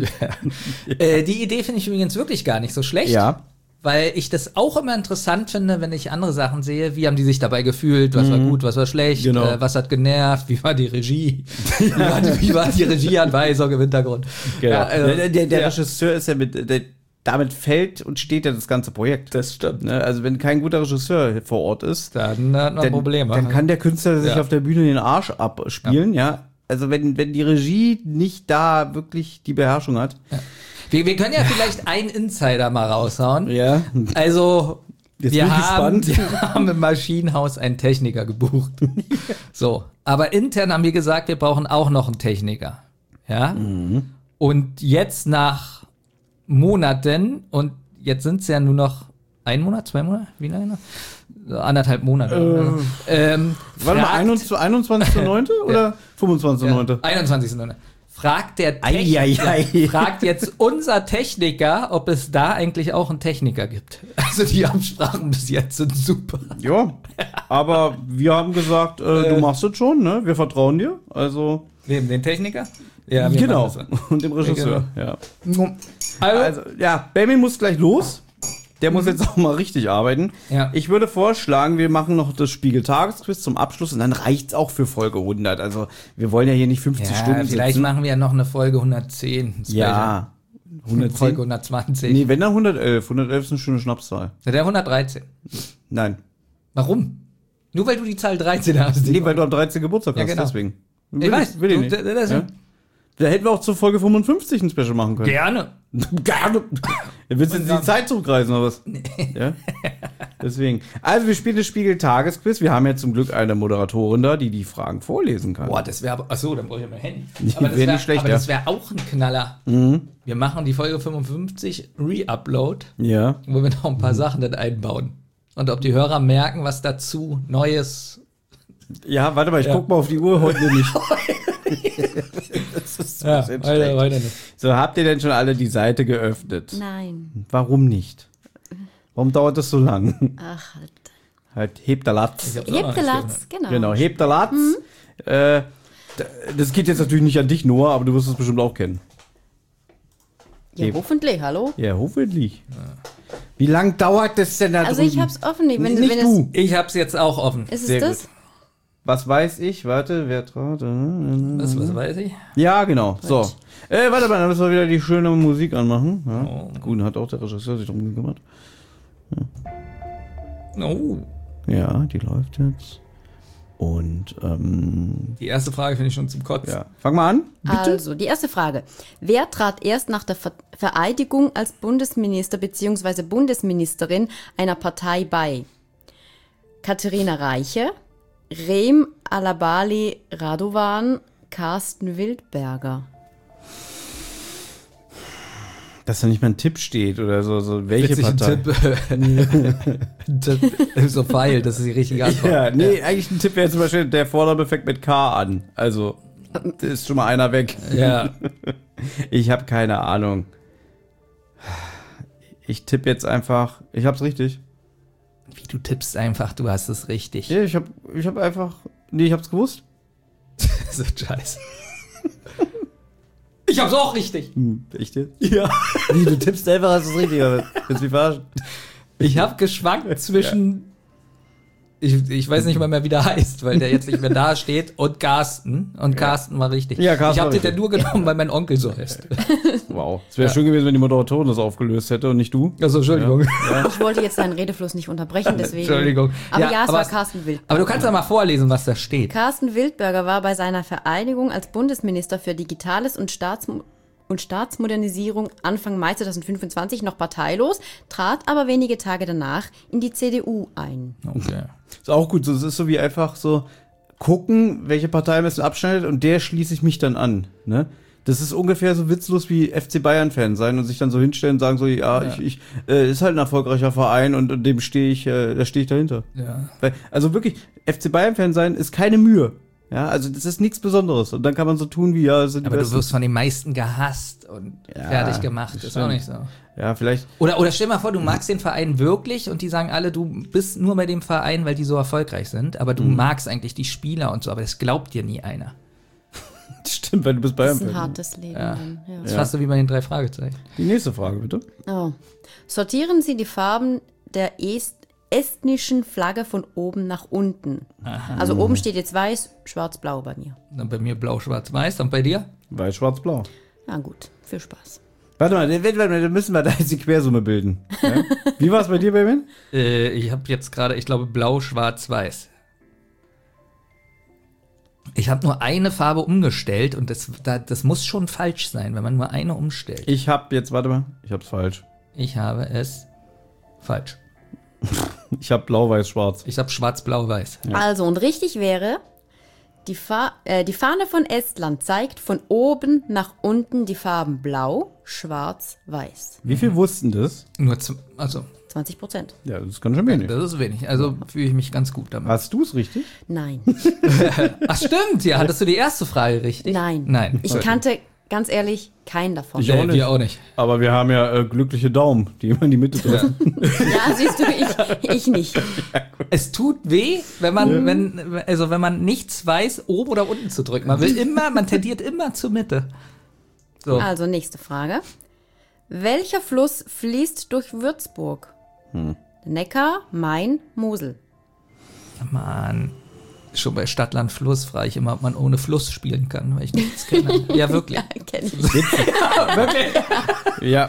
Speaker 3: äh, die Idee finde ich übrigens wirklich gar nicht so schlecht.
Speaker 2: Ja.
Speaker 3: Weil ich das auch immer interessant finde, wenn ich andere Sachen sehe. Wie haben die sich dabei gefühlt? Was war gut, was war schlecht?
Speaker 2: Genau.
Speaker 3: Äh, was hat genervt? Wie war die Regie? Wie, war die, wie war die Regieanweisung im Hintergrund?
Speaker 2: Genau.
Speaker 3: Ja, also,
Speaker 2: der der, der
Speaker 3: ja.
Speaker 2: Regisseur ist ja mit, der, damit fällt und steht ja das ganze Projekt.
Speaker 3: Das stimmt.
Speaker 2: Ne? Also wenn kein guter Regisseur vor Ort ist,
Speaker 3: Dann hat man
Speaker 2: dann,
Speaker 3: Probleme.
Speaker 2: dann kann der Künstler sich
Speaker 3: Ja.
Speaker 2: auf der Bühne den Arsch abspielen, ja. ja. Also wenn, wenn die Regie nicht da wirklich die Beherrschung hat.
Speaker 3: Ja. Wir, wir können ja vielleicht einen Insider mal raushauen.
Speaker 2: Ja.
Speaker 3: Also,
Speaker 2: Jetzt
Speaker 3: wir
Speaker 2: bin ich
Speaker 3: haben,
Speaker 2: gespannt.
Speaker 3: wir haben im Maschinenhaus einen Techniker gebucht. So, aber intern haben wir gesagt, wir brauchen auch noch einen Techniker. Ja.
Speaker 2: Mhm.
Speaker 3: Und jetzt nach Monaten, und jetzt sind es ja nur noch ein Monat, zwei Monate, wie lange noch? So anderthalb Monate. Äh, ähm,
Speaker 2: Warte mal,
Speaker 3: fragt-
Speaker 2: einundzwanzigster neunte oder fünfundzwanzigster neunte?
Speaker 3: Ja, einundzwanzigster neunte Fragt der
Speaker 2: Ei, ei, ei.
Speaker 3: Techniker, fragt jetzt unser Techniker, ob es da eigentlich auch einen Techniker gibt. Also die Absprachen bis jetzt sind super.
Speaker 2: Ja, aber wir haben gesagt, äh, du machst es schon, ne? Wir vertrauen dir. Also
Speaker 3: Wem, den Techniker? Ja, wir
Speaker 2: genau.
Speaker 3: machen das.
Speaker 2: Und dem Regisseur.
Speaker 3: Ja,
Speaker 2: Ja.
Speaker 3: Also,
Speaker 2: Also ja, Benjamin muss gleich los. Der muss jetzt auch mal richtig arbeiten.
Speaker 3: Ja.
Speaker 2: Ich würde vorschlagen, wir machen noch das Spiegel-Tagesquiz zum Abschluss und dann reicht's auch für Folge hundert. Also wir wollen ja hier nicht fünfzig
Speaker 3: ja,
Speaker 2: Stunden
Speaker 3: vielleicht
Speaker 2: sitzen.
Speaker 3: machen wir ja noch eine Folge hundertzehn. ein Special.
Speaker 2: Ja. hundertzehn?
Speaker 3: Folge hundertzwanzig.
Speaker 2: Nee, wenn dann hundertelf. hundertelf ist eine schöne Schnapszahl.
Speaker 3: Ja, der hundertdreizehn.
Speaker 2: Nein.
Speaker 3: Warum? Nur weil du die Zahl dreizehn hast.
Speaker 2: Nee, weil du am dreizehnten Geburtstag
Speaker 3: Ja,
Speaker 2: hast,
Speaker 3: genau.
Speaker 2: deswegen.
Speaker 3: Ich weiß,
Speaker 2: will ich
Speaker 3: du-
Speaker 2: nicht.
Speaker 3: d- das-
Speaker 2: ja? Da hätten wir auch zur Folge fünfundfünfzig ein Special machen können.
Speaker 3: Gerne.
Speaker 2: Gerne. Willst du in die Zeit zurückreisen oder was? Ja? Deswegen. Also wir spielen das Spiegel-Tagesquiz. Wir haben ja zum Glück eine Moderatorin da, die die Fragen vorlesen kann.
Speaker 3: Boah, das wäre aber. Achso, dann brauche ich ja mein Handy.
Speaker 2: Die
Speaker 3: Aber das
Speaker 2: wär
Speaker 3: wär-
Speaker 2: nicht schlecht,
Speaker 3: aber
Speaker 2: ja.
Speaker 3: das wäre auch ein Knaller.
Speaker 2: Mhm.
Speaker 3: Wir machen die Folge fünfundfünfzig Re-Upload,
Speaker 2: Ja.
Speaker 3: wo wir noch ein paar Sachen dann einbauen. Und ob die Hörer merken, was dazu Neues.
Speaker 2: Ja, warte mal, ich
Speaker 3: Ja.
Speaker 2: guck mal auf die Uhr heute nicht. Das ist
Speaker 3: Ja,
Speaker 2: ein bisschen
Speaker 3: weiter,
Speaker 2: schlecht.
Speaker 3: weiter nicht.
Speaker 2: So, habt ihr denn schon alle die Seite geöffnet?
Speaker 6: Nein.
Speaker 2: Warum nicht? Warum dauert das so lang?
Speaker 6: Ach, halt.
Speaker 2: Halt, hebt der Latz.
Speaker 3: Ich hab's auch noch
Speaker 6: Hebt der
Speaker 3: nicht
Speaker 6: Latz, genau.
Speaker 2: Genau, hebt der Latz. Äh, d- das geht jetzt natürlich nicht an dich, Noah, aber du wirst es bestimmt auch kennen.
Speaker 6: Ja, hoffentlich, hallo?
Speaker 2: Ja, hoffentlich. Wie lang dauert das denn da
Speaker 6: Also
Speaker 2: drüben?
Speaker 6: ich hab's offen. Wenn,
Speaker 2: nicht
Speaker 6: wenn
Speaker 2: du.
Speaker 3: Ich hab's jetzt auch offen.
Speaker 6: Es, ist
Speaker 2: Sehr
Speaker 6: es das?
Speaker 2: gut. Was weiß ich? Warte, wer traut?
Speaker 3: Was, was weiß ich?
Speaker 2: Ja, genau. So. Äh, warte mal, dann müssen wir wieder die schöne Musik anmachen. Ja.
Speaker 3: Oh.
Speaker 2: Gut, hat auch der Regisseur sich drum gekümmert.
Speaker 3: Oh.
Speaker 2: Ja, die läuft jetzt. Und, ähm,
Speaker 3: Die erste Frage finde ich schon zum Kotzen.
Speaker 2: ja. Fang mal an. Bitte.
Speaker 6: Also, die erste Frage. Wer trat erst nach der Ver Vereidigung als Bundesminister bzw. Bundesministerin einer Partei bei? Katharina Reiche, Rem Alabali Radovan, Carsten Wildberger.
Speaker 2: Dass da nicht mal ein Tipp steht oder so, so welche
Speaker 3: Witzig, ein
Speaker 2: Partei.
Speaker 3: Tipp. Ein Tipp. So Pfeil, das ist die richtige Antwort.
Speaker 2: Ja, nee, eigentlich ein Tipp wäre zum Beispiel, der Vorname fängt mit K an. Also, da ist schon mal einer weg.
Speaker 3: Ja.
Speaker 2: Ich habe keine Ahnung. Ich tippe jetzt einfach, ich hab's richtig.
Speaker 3: Wie du tippst einfach, du hast es richtig.
Speaker 2: Ja, ich hab, ich hab einfach, nee, ich hab's gewusst.
Speaker 3: So scheiße. Ich hab's auch richtig.
Speaker 2: Hm, echt jetzt?
Speaker 3: Ja.
Speaker 2: Wie, du tippst einfach, hast es richtig, aber willst du mich verarschen?
Speaker 3: Ich habe geschwankt zwischen, ich, ich weiß nicht mal mehr, wie der heißt, weil der jetzt nicht mehr da steht, und Carsten. Und Carsten war richtig.
Speaker 2: Ja, Carsten
Speaker 3: ich
Speaker 2: war
Speaker 3: habe den
Speaker 2: richtig.
Speaker 3: nur genommen, weil mein Onkel so heißt.
Speaker 2: Wow. Es wäre schön gewesen, wenn die Moderatorin das aufgelöst hätte und nicht du.
Speaker 3: Also, Entschuldigung.
Speaker 6: Ich wollte jetzt deinen Redefluss nicht unterbrechen, deswegen.
Speaker 3: Entschuldigung.
Speaker 6: Aber ja, es
Speaker 3: aber
Speaker 6: war Carsten Wildberger.
Speaker 3: Aber du kannst ja mal vorlesen, was da steht.
Speaker 6: Carsten Wildberger war bei seiner Vereidigung als Bundesminister für Digitales und Staatsmo und Staatsmodernisierung Anfang Mai zweitausendfünfundzwanzig noch parteilos, trat aber wenige Tage danach in die C D U ein.
Speaker 3: Okay.
Speaker 2: Ist auch gut, so, es ist so wie einfach so gucken, welche Partei am besten abschneidet und der schließe ich mich dann an, ne? Das ist ungefähr so witzlos wie F C Bayern-Fan sein und sich dann so hinstellen und sagen so, ja,
Speaker 3: Ja.
Speaker 2: ich, ich äh, ist halt ein erfolgreicher Verein und, und dem stehe ich, äh, da stehe ich dahinter.
Speaker 3: Ja.
Speaker 2: Weil, also wirklich, F C Bayern-Fan sein ist keine Mühe. Ja, also das ist nichts Besonderes. Und dann kann man so tun, wie ja, sind die
Speaker 3: Aber du
Speaker 2: Besten.
Speaker 3: wirst von den meisten gehasst und
Speaker 2: Ja,
Speaker 3: fertig gemacht.
Speaker 2: das
Speaker 3: Ist auch
Speaker 2: stimmt.
Speaker 3: nicht so.
Speaker 2: Ja, vielleicht.
Speaker 3: Oder, oder stell mal vor, du magst den Verein wirklich und die sagen alle, du bist nur bei dem Verein, weil die so erfolgreich sind, aber du
Speaker 2: Mhm.
Speaker 3: magst eigentlich die Spieler und so, aber das glaubt dir nie einer.
Speaker 2: Stimmt, weil du bist
Speaker 6: Das ist
Speaker 2: Bayern-Fan.
Speaker 6: ein hartes Leben.
Speaker 3: Ja.
Speaker 6: dann, Ja.
Speaker 3: Das ist fast so wie bei den drei Fragezeichen.
Speaker 2: Die nächste Frage, bitte.
Speaker 6: Oh. Sortieren Sie die Farben der est estnischen Flagge von oben nach unten. Also oben steht jetzt weiß, schwarz-blau bei mir.
Speaker 3: Dann bei mir blau, schwarz, weiß und bei dir?
Speaker 2: Weiß, schwarz, blau.
Speaker 6: Na gut, viel Spaß.
Speaker 2: Warte mal, warte mal, dann müssen wir da jetzt die Quersumme bilden. Ja? Wie war es bei dir, Benjamin?
Speaker 3: Äh, ich habe jetzt gerade, ich glaube, blau, schwarz, weiß. Ich habe nur eine Farbe umgestellt und das, da, das muss schon falsch sein, wenn man nur eine umstellt.
Speaker 2: Ich habe jetzt, warte mal, ich hab's falsch.
Speaker 3: Ich habe es falsch.
Speaker 2: Ich habe blau, weiß, schwarz.
Speaker 3: Ich habe schwarz, blau, weiß.
Speaker 6: Also, und richtig wäre, die, Fa äh, die Fahne von Estland zeigt von oben nach unten die Farben blau, schwarz, weiß.
Speaker 2: Wie viel wussten das?
Speaker 3: Nur zum, also,
Speaker 6: zwanzig Prozent.
Speaker 2: Ja, das ist ganz schön wenig.
Speaker 3: das ist wenig. Also fühle ich mich ganz gut damit.
Speaker 2: Hast du es richtig?
Speaker 6: Nein.
Speaker 3: Ach stimmt, ja, hattest du die erste Frage richtig?
Speaker 6: Nein.
Speaker 3: Nein.
Speaker 6: Ich kannte, ganz ehrlich, keinen davon.
Speaker 2: Ich
Speaker 3: Ich
Speaker 2: auch
Speaker 3: auch
Speaker 2: nicht.
Speaker 3: Wir auch nicht.
Speaker 2: Aber wir haben ja äh, glückliche Daumen, die immer in die Mitte treffen.
Speaker 6: Ja, siehst du, ich, ich nicht.
Speaker 3: Es tut weh, wenn man, wenn, also wenn man nichts weiß, oben oder unten zu drücken. Man will immer, man tendiert immer zur Mitte. So.
Speaker 6: Also, nächste Frage. Welcher Fluss fließt durch Würzburg? Neckar, Main, Mosel.
Speaker 3: Mann. Schon bei Stadtland Fluss frage ich immer, ob man ohne Fluss spielen kann, weil ich nichts kenne. Ja, wirklich.
Speaker 6: Kenn ich.
Speaker 3: Wirklich?
Speaker 2: Ja.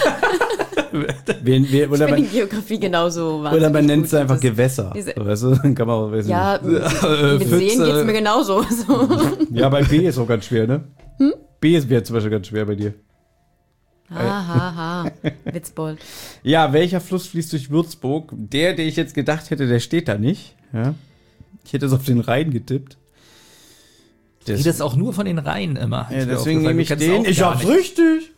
Speaker 2: Wen, wen, oder,
Speaker 6: Ich bin in
Speaker 2: man,
Speaker 6: Geografie genauso.
Speaker 2: oder
Speaker 6: wahnsinnig
Speaker 2: man nennt es
Speaker 6: gut.
Speaker 2: einfach
Speaker 6: Das-
Speaker 2: Gewässer.
Speaker 6: diese-
Speaker 2: Weißt du, dann kann man auch wissen.
Speaker 6: Ja, mit
Speaker 3: Pfütze.
Speaker 6: Seen geht's mir genauso. So.
Speaker 2: Ja, bei B ist auch ganz schwer, ne? B ist wäre zum Beispiel ganz schwer bei dir.
Speaker 6: Ha, ha, ha. Witzbold.
Speaker 2: Ja, welcher Fluss fließt durch Würzburg? Der, den ich jetzt gedacht hätte, der steht da nicht. Ja. Ich hätte es auf den Rhein getippt.
Speaker 3: Das ist auch nur von den Reihen immer.
Speaker 2: Ja,
Speaker 3: Ist mir
Speaker 2: deswegen
Speaker 3: aufgefallen.
Speaker 2: nehme
Speaker 3: Du
Speaker 2: ich
Speaker 3: kennst
Speaker 2: den.
Speaker 3: auch
Speaker 2: Ich
Speaker 3: gar
Speaker 2: hab's
Speaker 3: nicht.
Speaker 2: richtig.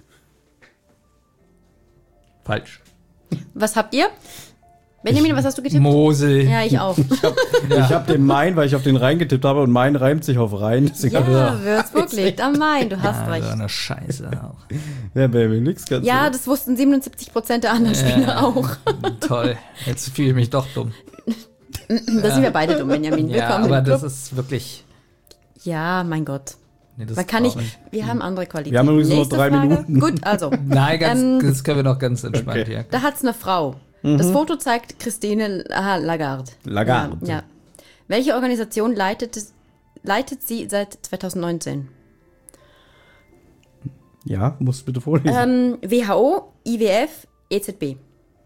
Speaker 3: Falsch.
Speaker 6: Was habt ihr? Benjamin, was hast du getippt?
Speaker 3: Mosel.
Speaker 6: Ja, ich auch.
Speaker 2: Ich habe den Main, weil ich auf den Rhein getippt habe und Main reimt sich auf Rhein. Deswegen hab ich
Speaker 6: Ja,
Speaker 2: gesagt,
Speaker 6: Würzburg liegt am Main, du hast
Speaker 3: Ja, so
Speaker 6: recht.
Speaker 3: eine Scheiße auch.
Speaker 2: ja, Baby, nix ganz
Speaker 6: Ja, das wussten siebenundsiebzig Prozent der anderen Spieler auch.
Speaker 3: Toll. Jetzt fühle ich mich doch dumm.
Speaker 6: Da sind wir beide dumm, Benjamin.
Speaker 3: Ja,
Speaker 6: Willkommen
Speaker 3: aber
Speaker 6: im
Speaker 3: das
Speaker 6: Club.
Speaker 3: ist wirklich.
Speaker 6: Ja, mein Gott.
Speaker 3: Nee, das
Speaker 6: Man kann nicht,
Speaker 3: braucht
Speaker 6: wir haben andere Qualitäten.
Speaker 2: Wir haben übrigens nur
Speaker 6: Nächste
Speaker 2: drei
Speaker 6: Frage.
Speaker 2: Minuten.
Speaker 6: Gut, also.
Speaker 3: Nein, ganz,
Speaker 6: Ähm,
Speaker 3: das können wir noch ganz entspannt
Speaker 2: okay.
Speaker 3: hier.
Speaker 6: Da hat's eine Frau.
Speaker 2: Mhm.
Speaker 6: Das Foto zeigt Christine aha, Lagarde.
Speaker 2: Lagarde.
Speaker 6: Ja, ja. Welche Organisation leitet, es- leitet sie seit zweitausendneunzehn?
Speaker 2: Ja, musst du bitte vorlesen.
Speaker 6: Ähm, W H O, I W F, E Z B.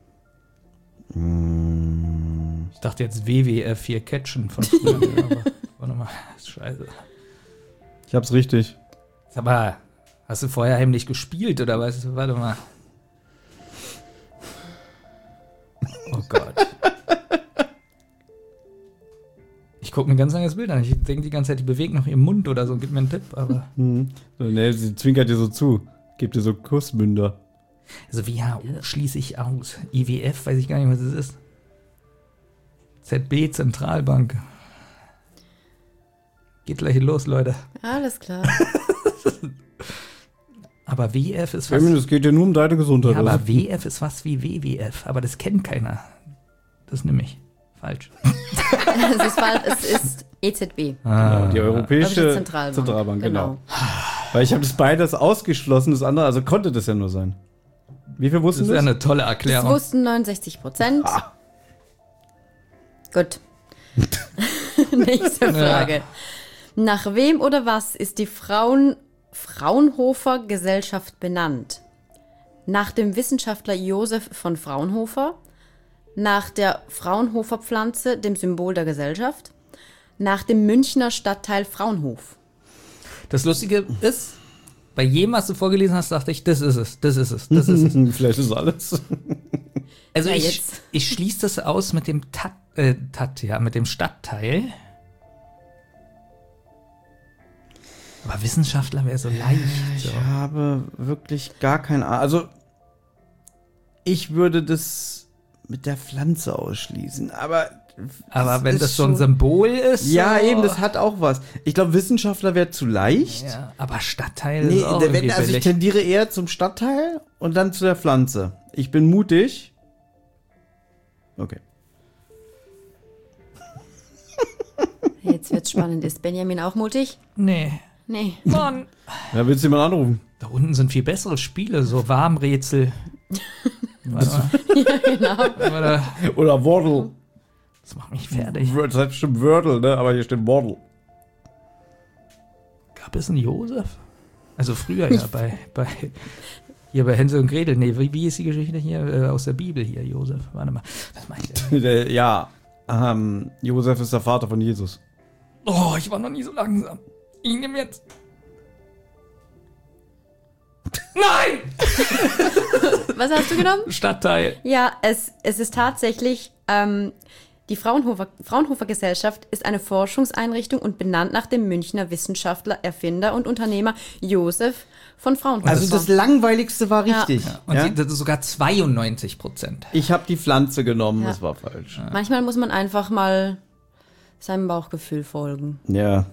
Speaker 3: Ich dachte jetzt W W F hier Catchen von früher. aber warte mal, ist scheiße.
Speaker 2: Ich hab's richtig.
Speaker 3: Sag mal, hast du vorher heimlich gespielt oder was? Warte mal. Oh Gott. Ich gucke mir ein ganz langes Bild an. Ich denke die ganze Zeit, die bewegt noch ihren Mund oder so. Gib mir einen Tipp, aber.
Speaker 2: Hm. So, ne, sie zwinkert dir so zu. Gibt dir so Kussmünder.
Speaker 3: Also W H O schließe ich aus. I W F weiß ich gar nicht, was es ist. Z B, Zentralbank. Geht gleich los, Leute.
Speaker 6: Alles klar.
Speaker 3: Aber W F ist was.
Speaker 2: Baby, es geht ja nur um deine Gesundheit.
Speaker 3: Ja, aber
Speaker 2: also.
Speaker 3: W F ist was wie W W F. Aber das kennt keiner. Das nehme ich. Falsch.
Speaker 6: es, ist, falsch, es ist E Z B.
Speaker 2: Genau, die
Speaker 6: Also
Speaker 2: Europäische
Speaker 6: die Zentralbank.
Speaker 2: Zentralbank, genau. Weil ich habe das beides ausgeschlossen, das andere, also konnte das ja nur sein. Wie viel
Speaker 3: Das
Speaker 2: wussten
Speaker 3: ist
Speaker 2: das?
Speaker 3: ja eine tolle
Speaker 6: Das
Speaker 3: Erklärung.
Speaker 6: wussten neunundsechzig Prozent. Gut. Nächste Frage. Nach wem oder was ist die Frauen Fraunhofer Gesellschaft benannt? Nach dem Wissenschaftler Josef von Fraunhofer? Nach der Fraunhofer Pflanze, dem Symbol der Gesellschaft? Nach dem Münchner Stadtteil Fraunhof?
Speaker 3: Das Lustige ist, bei jedem, was du vorgelesen hast, dachte ich, das ist es, das ist es, das ist es.
Speaker 2: Vielleicht ist alles.
Speaker 3: Also
Speaker 6: Ja,
Speaker 3: ich,
Speaker 6: jetzt.
Speaker 3: ich schließe das aus mit dem Tat, äh, Tat, ja, mit dem Stadtteil. Aber Wissenschaftler wäre so leicht. So.
Speaker 2: Ich habe wirklich gar keine Ahnung. Also, ich würde das mit der Pflanze ausschließen, aber
Speaker 3: Aber wenn
Speaker 2: ist
Speaker 3: das so ein
Speaker 2: schon-
Speaker 3: Symbol ist.
Speaker 2: Ja,
Speaker 3: so,
Speaker 2: eben, das hat auch was. Ich glaube, Wissenschaftler wäre zu leicht.
Speaker 3: Ja, aber Stadtteil
Speaker 2: Nee,
Speaker 3: ist auch
Speaker 2: der-
Speaker 3: irgendwie
Speaker 2: wenn, also ich
Speaker 3: billig.
Speaker 2: tendiere eher zum Stadtteil und dann zu der Pflanze. Ich bin mutig. Okay.
Speaker 6: Jetzt wird's spannend. Ist Benjamin auch mutig?
Speaker 3: Nee.
Speaker 6: Nee.
Speaker 3: Mann.
Speaker 2: Da willst du jemand anrufen.
Speaker 3: Da unten sind viel bessere Spiele, so Warmrätsel. Warte mal.
Speaker 6: Ja, genau.
Speaker 3: Warte,
Speaker 2: Oder Wordle.
Speaker 3: das macht mich fertig.
Speaker 2: Das heißt bestimmt Wordle, ne? Aber hier steht Wordle.
Speaker 3: Gab es einen Josef? Also früher ja, bei, bei hier bei Hänsel und Gretel. Nee, wie, wie ist die Geschichte hier äh, aus der Bibel hier, Josef? Warte mal. Was meint er?
Speaker 2: Der- Ja, ähm, Josef ist der Vater von Jesus.
Speaker 3: Oh, ich war noch nie so langsam. Ich nehme jetzt. Nein!
Speaker 6: Was hast du genommen?
Speaker 3: Stadtteil.
Speaker 6: Ja, es, es ist tatsächlich, ähm, die Fraunhofer, Fraunhofer Gesellschaft ist eine Forschungseinrichtung und benannt nach dem Münchner Wissenschaftler, Erfinder und Unternehmer Josef von Fraunhofer.
Speaker 2: Also das Langweiligste war
Speaker 6: Ja.
Speaker 2: richtig.
Speaker 3: Und
Speaker 2: Ja?
Speaker 3: die, das ist sogar zweiundneunzig Prozent.
Speaker 2: Ich habe die Pflanze genommen,
Speaker 6: Ja.
Speaker 2: das war falsch.
Speaker 6: Manchmal muss man einfach mal seinem Bauchgefühl folgen.
Speaker 2: Ja.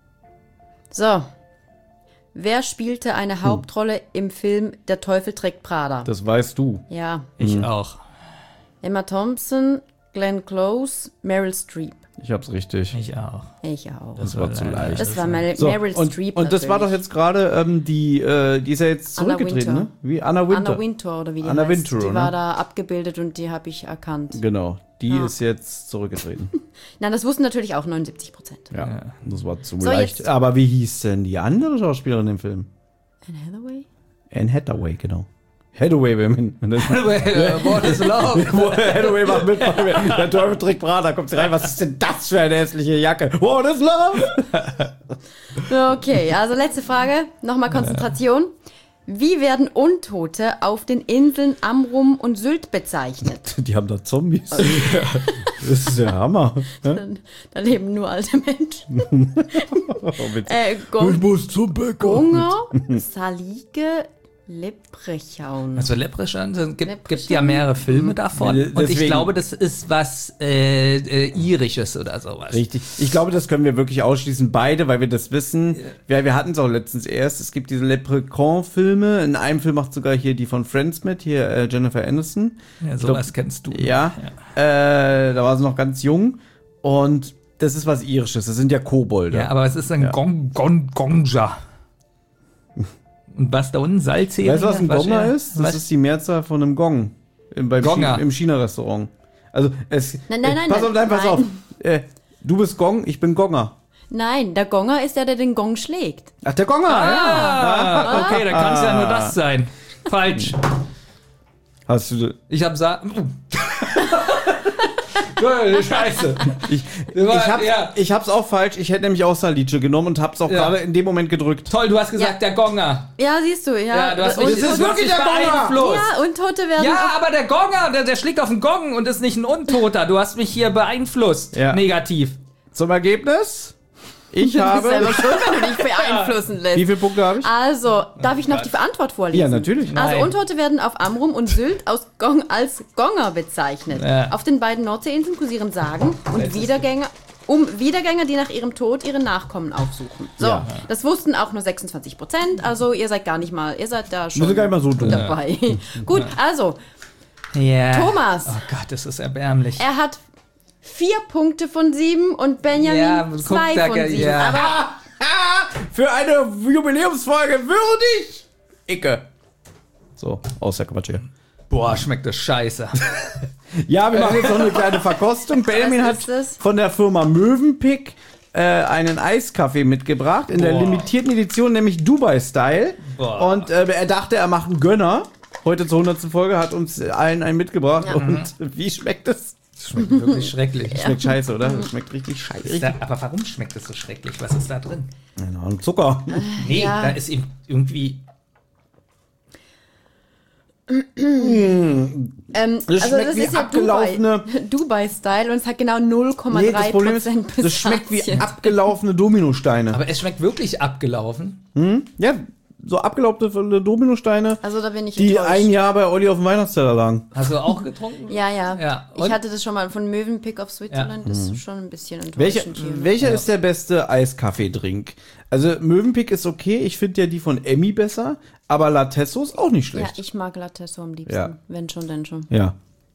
Speaker 6: So. Wer spielte eine Hauptrolle im Film Der Teufel trägt Prada?
Speaker 2: Das weißt du.
Speaker 6: Ja.
Speaker 3: Ich auch.
Speaker 6: Emma Thompson, Glenn Close, Meryl Streep.
Speaker 2: Ich hab's richtig.
Speaker 3: Ich auch.
Speaker 6: Ich auch.
Speaker 2: Das war zu
Speaker 3: leider-
Speaker 2: leicht.
Speaker 6: Das war Mer
Speaker 2: So,
Speaker 6: Meryl
Speaker 2: und,
Speaker 6: Streep.
Speaker 2: und das war doch
Speaker 6: natürlich.
Speaker 2: jetzt gerade, ähm, die, äh, die ist ja jetzt
Speaker 6: Anna
Speaker 2: zurückgetreten,
Speaker 6: Wintour.
Speaker 2: ne? Wie Anna Winter.
Speaker 6: Anna Wintour oder wie die
Speaker 2: Anna
Speaker 6: heißt.
Speaker 2: Wintour,
Speaker 6: Die
Speaker 2: ne?
Speaker 6: war da abgebildet und die habe ich erkannt.
Speaker 2: Genau, die
Speaker 6: Ja.
Speaker 2: ist jetzt zurückgetreten.
Speaker 6: Nein, das wussten natürlich auch neunundsiebzig Prozent.
Speaker 2: Ja, das war zu
Speaker 6: So,
Speaker 2: leicht.
Speaker 6: jetzt-
Speaker 2: Aber wie hieß denn die andere Schauspielerin im Film?
Speaker 6: Anne Hathaway?
Speaker 2: Anne Hathaway, genau. Hathaway, wenn man das
Speaker 3: What is love?
Speaker 2: Hathaway macht mit. Der Teufel trägt Prada, kommt sie rein. Was ist denn das für eine hässliche Jacke? What is love?
Speaker 6: Okay, also letzte Frage. Nochmal Konzentration. Wie werden Untote auf den Inseln Amrum und Sylt bezeichnet?
Speaker 2: Die haben da Zombies. Das ist der Hammer.
Speaker 6: Da leben nur alte Menschen.
Speaker 2: Oh, bitte.
Speaker 6: Äh, Gong
Speaker 2: muss zum Bäcker.
Speaker 6: Gonger, Salige, Leprechaun.
Speaker 3: Also Leprechaun, es gibt,
Speaker 6: Leprechaun.
Speaker 3: gibt ja mehrere Filme davon.
Speaker 2: Ja,
Speaker 3: und ich
Speaker 2: deswegen-
Speaker 3: glaube, das ist was äh, äh, Irisches oder sowas.
Speaker 2: Richtig. Ich glaube, das können wir wirklich ausschließen, beide, weil wir das wissen. Wir, wir hatten es auch letztens erst. Es gibt diese Leprechaun-Filme. In einem Film macht sogar hier die von Friends mit, hier äh, Jennifer Aniston.
Speaker 3: Ja,
Speaker 2: Ich glaub,
Speaker 3: sowas kennst du.
Speaker 2: Ja. Äh, da war sie noch ganz jung. Und das ist was Irisches. Das sind ja Kobolde.
Speaker 3: Ja, aber es ist ein
Speaker 2: Ja.
Speaker 3: Gong, Gong, Gonja. Und was da unten? Salzheringe?
Speaker 2: Weißt du, was ein Gonger ist? Das
Speaker 3: Was?
Speaker 2: ist die Mehrzahl von einem Gong. Im, beim
Speaker 3: Gonger.
Speaker 2: Chi- Im China-Restaurant. Also, es.
Speaker 6: Nein, nein,
Speaker 2: äh,
Speaker 6: nein,
Speaker 2: Pass auf, nein, pass
Speaker 6: nein.
Speaker 2: auf. Äh, du bist Gong, ich bin Gonger.
Speaker 6: Nein, der Gonger ist der, der den Gong schlägt.
Speaker 2: Ach, der Gonger, ja.
Speaker 3: Ah, okay, dann kann es ja nur das sein. Falsch.
Speaker 2: Hast du.
Speaker 3: Ich hab sa... Oh. Scheiße.
Speaker 2: Ich,
Speaker 3: Das war-
Speaker 2: ich, hab's,
Speaker 3: ja.
Speaker 2: ich hab's auch falsch. Ich hätte nämlich auch Salice genommen und hab's auch
Speaker 3: Ja.
Speaker 2: gerade in dem Moment gedrückt.
Speaker 3: Toll, du hast gesagt,
Speaker 6: Ja.
Speaker 3: der Gonger.
Speaker 6: Ja, siehst du, ja.
Speaker 3: Ja, du hast mich,
Speaker 6: und,
Speaker 3: das ist
Speaker 6: und,
Speaker 3: wirklich
Speaker 2: der Gonger.
Speaker 3: beeinflusst.
Speaker 6: ja, Untote werden
Speaker 3: Ja,
Speaker 6: auf,
Speaker 3: aber der Gonger, der, der schlägt auf den Gong und ist nicht ein Untoter. Du hast mich hier beeinflusst.
Speaker 2: Ja.
Speaker 3: Negativ.
Speaker 2: Zum Ergebnis? Ich
Speaker 6: du bist
Speaker 2: habe.
Speaker 6: selber schuld, wenn du dich beeinflussen lässt.
Speaker 2: Wie viele Punkte habe ich?
Speaker 6: Also, darf ich noch die Antwort vorlesen?
Speaker 2: Ja, natürlich.
Speaker 6: Also
Speaker 3: Nein.
Speaker 6: Untote werden auf Amrum und Sylt aus Gong als Gonger bezeichnet.
Speaker 3: Ja.
Speaker 6: Auf den beiden Nordseeinseln kursieren Sagen und Wiedergänger, um Wiedergänger, die nach ihrem Tod ihre Nachkommen aufsuchen. So,
Speaker 2: Ja.
Speaker 6: das wussten auch nur sechsundzwanzig Prozent, also ihr seid gar nicht mal, ihr seid da schon
Speaker 2: Wir sind gar nicht mal so dumm.
Speaker 6: dabei. Gut, also,
Speaker 3: Ja.
Speaker 6: Thomas.
Speaker 3: Oh Gott, das ist erbärmlich.
Speaker 6: er hat vier Punkte von sieben und Benjamin
Speaker 3: Ja, guck,
Speaker 6: zwei
Speaker 3: da-
Speaker 6: von sieben.
Speaker 3: ja.
Speaker 6: Aber
Speaker 2: Für eine Jubiläumsfolge würdig! Icke. So, aus der Quatsch hier.
Speaker 3: Boah, schmeckt das scheiße.
Speaker 2: Ja, wir machen jetzt noch eine kleine Verkostung. Benjamin
Speaker 6: Was
Speaker 2: hat
Speaker 6: ist das?
Speaker 2: von der Firma Mövenpick äh, einen Eiskaffee mitgebracht. In der
Speaker 3: Boah.
Speaker 2: limitierten Edition, nämlich Dubai-Style.
Speaker 3: Boah.
Speaker 2: Und äh, er dachte, er macht einen Gönner. Heute zur hundertsten Folge hat uns allen einen mitgebracht.
Speaker 6: Ja.
Speaker 2: Und wie schmeckt es?
Speaker 3: Das schmeckt wirklich schrecklich.
Speaker 2: Schmeckt scheiße, oder? Das schmeckt richtig scheiße.
Speaker 3: Ist da, aber warum schmeckt das so schrecklich? Was ist da drin?
Speaker 2: Keine Ahnung, Zucker.
Speaker 3: Nee,
Speaker 6: Ja.
Speaker 3: da ist eben irgendwie.
Speaker 6: Ähm,
Speaker 2: Das
Speaker 6: also
Speaker 2: schmeckt
Speaker 6: das
Speaker 2: wie
Speaker 6: ist ja
Speaker 2: abgelaufene-
Speaker 6: Dubai- Dubai-Style und es hat genau null Komma
Speaker 2: Nee,
Speaker 6: drei
Speaker 2: das Problem ist,
Speaker 6: Prozent
Speaker 2: das schmeckt wie
Speaker 6: Pistazien.
Speaker 2: abgelaufene Dominosteine.
Speaker 3: Aber es schmeckt wirklich abgelaufen.
Speaker 2: Ja, so abgelaubte Dominosteine,
Speaker 6: Also da bin ich
Speaker 2: die
Speaker 6: enttäuscht.
Speaker 2: ein Jahr bei Olli auf dem Weihnachtsteller lagen.
Speaker 3: Hast du auch getrunken?
Speaker 6: Ja, ja.
Speaker 3: Ja,
Speaker 6: Ich
Speaker 3: und?
Speaker 6: hatte das schon mal von Mövenpick of Switzerland. Das ist schon ein bisschen
Speaker 2: Welcher,
Speaker 6: enttäuschend hier.
Speaker 2: welcher ist der beste Eiskaffee-Drink? Also Mövenpick ist okay, ich finde ja die von Emmy besser, aber Latesso ist auch nicht
Speaker 6: Ja,
Speaker 2: schlecht.
Speaker 6: ich mag Latesso am liebsten.
Speaker 2: Ja.
Speaker 6: Wenn schon, denn schon.
Speaker 2: Ja.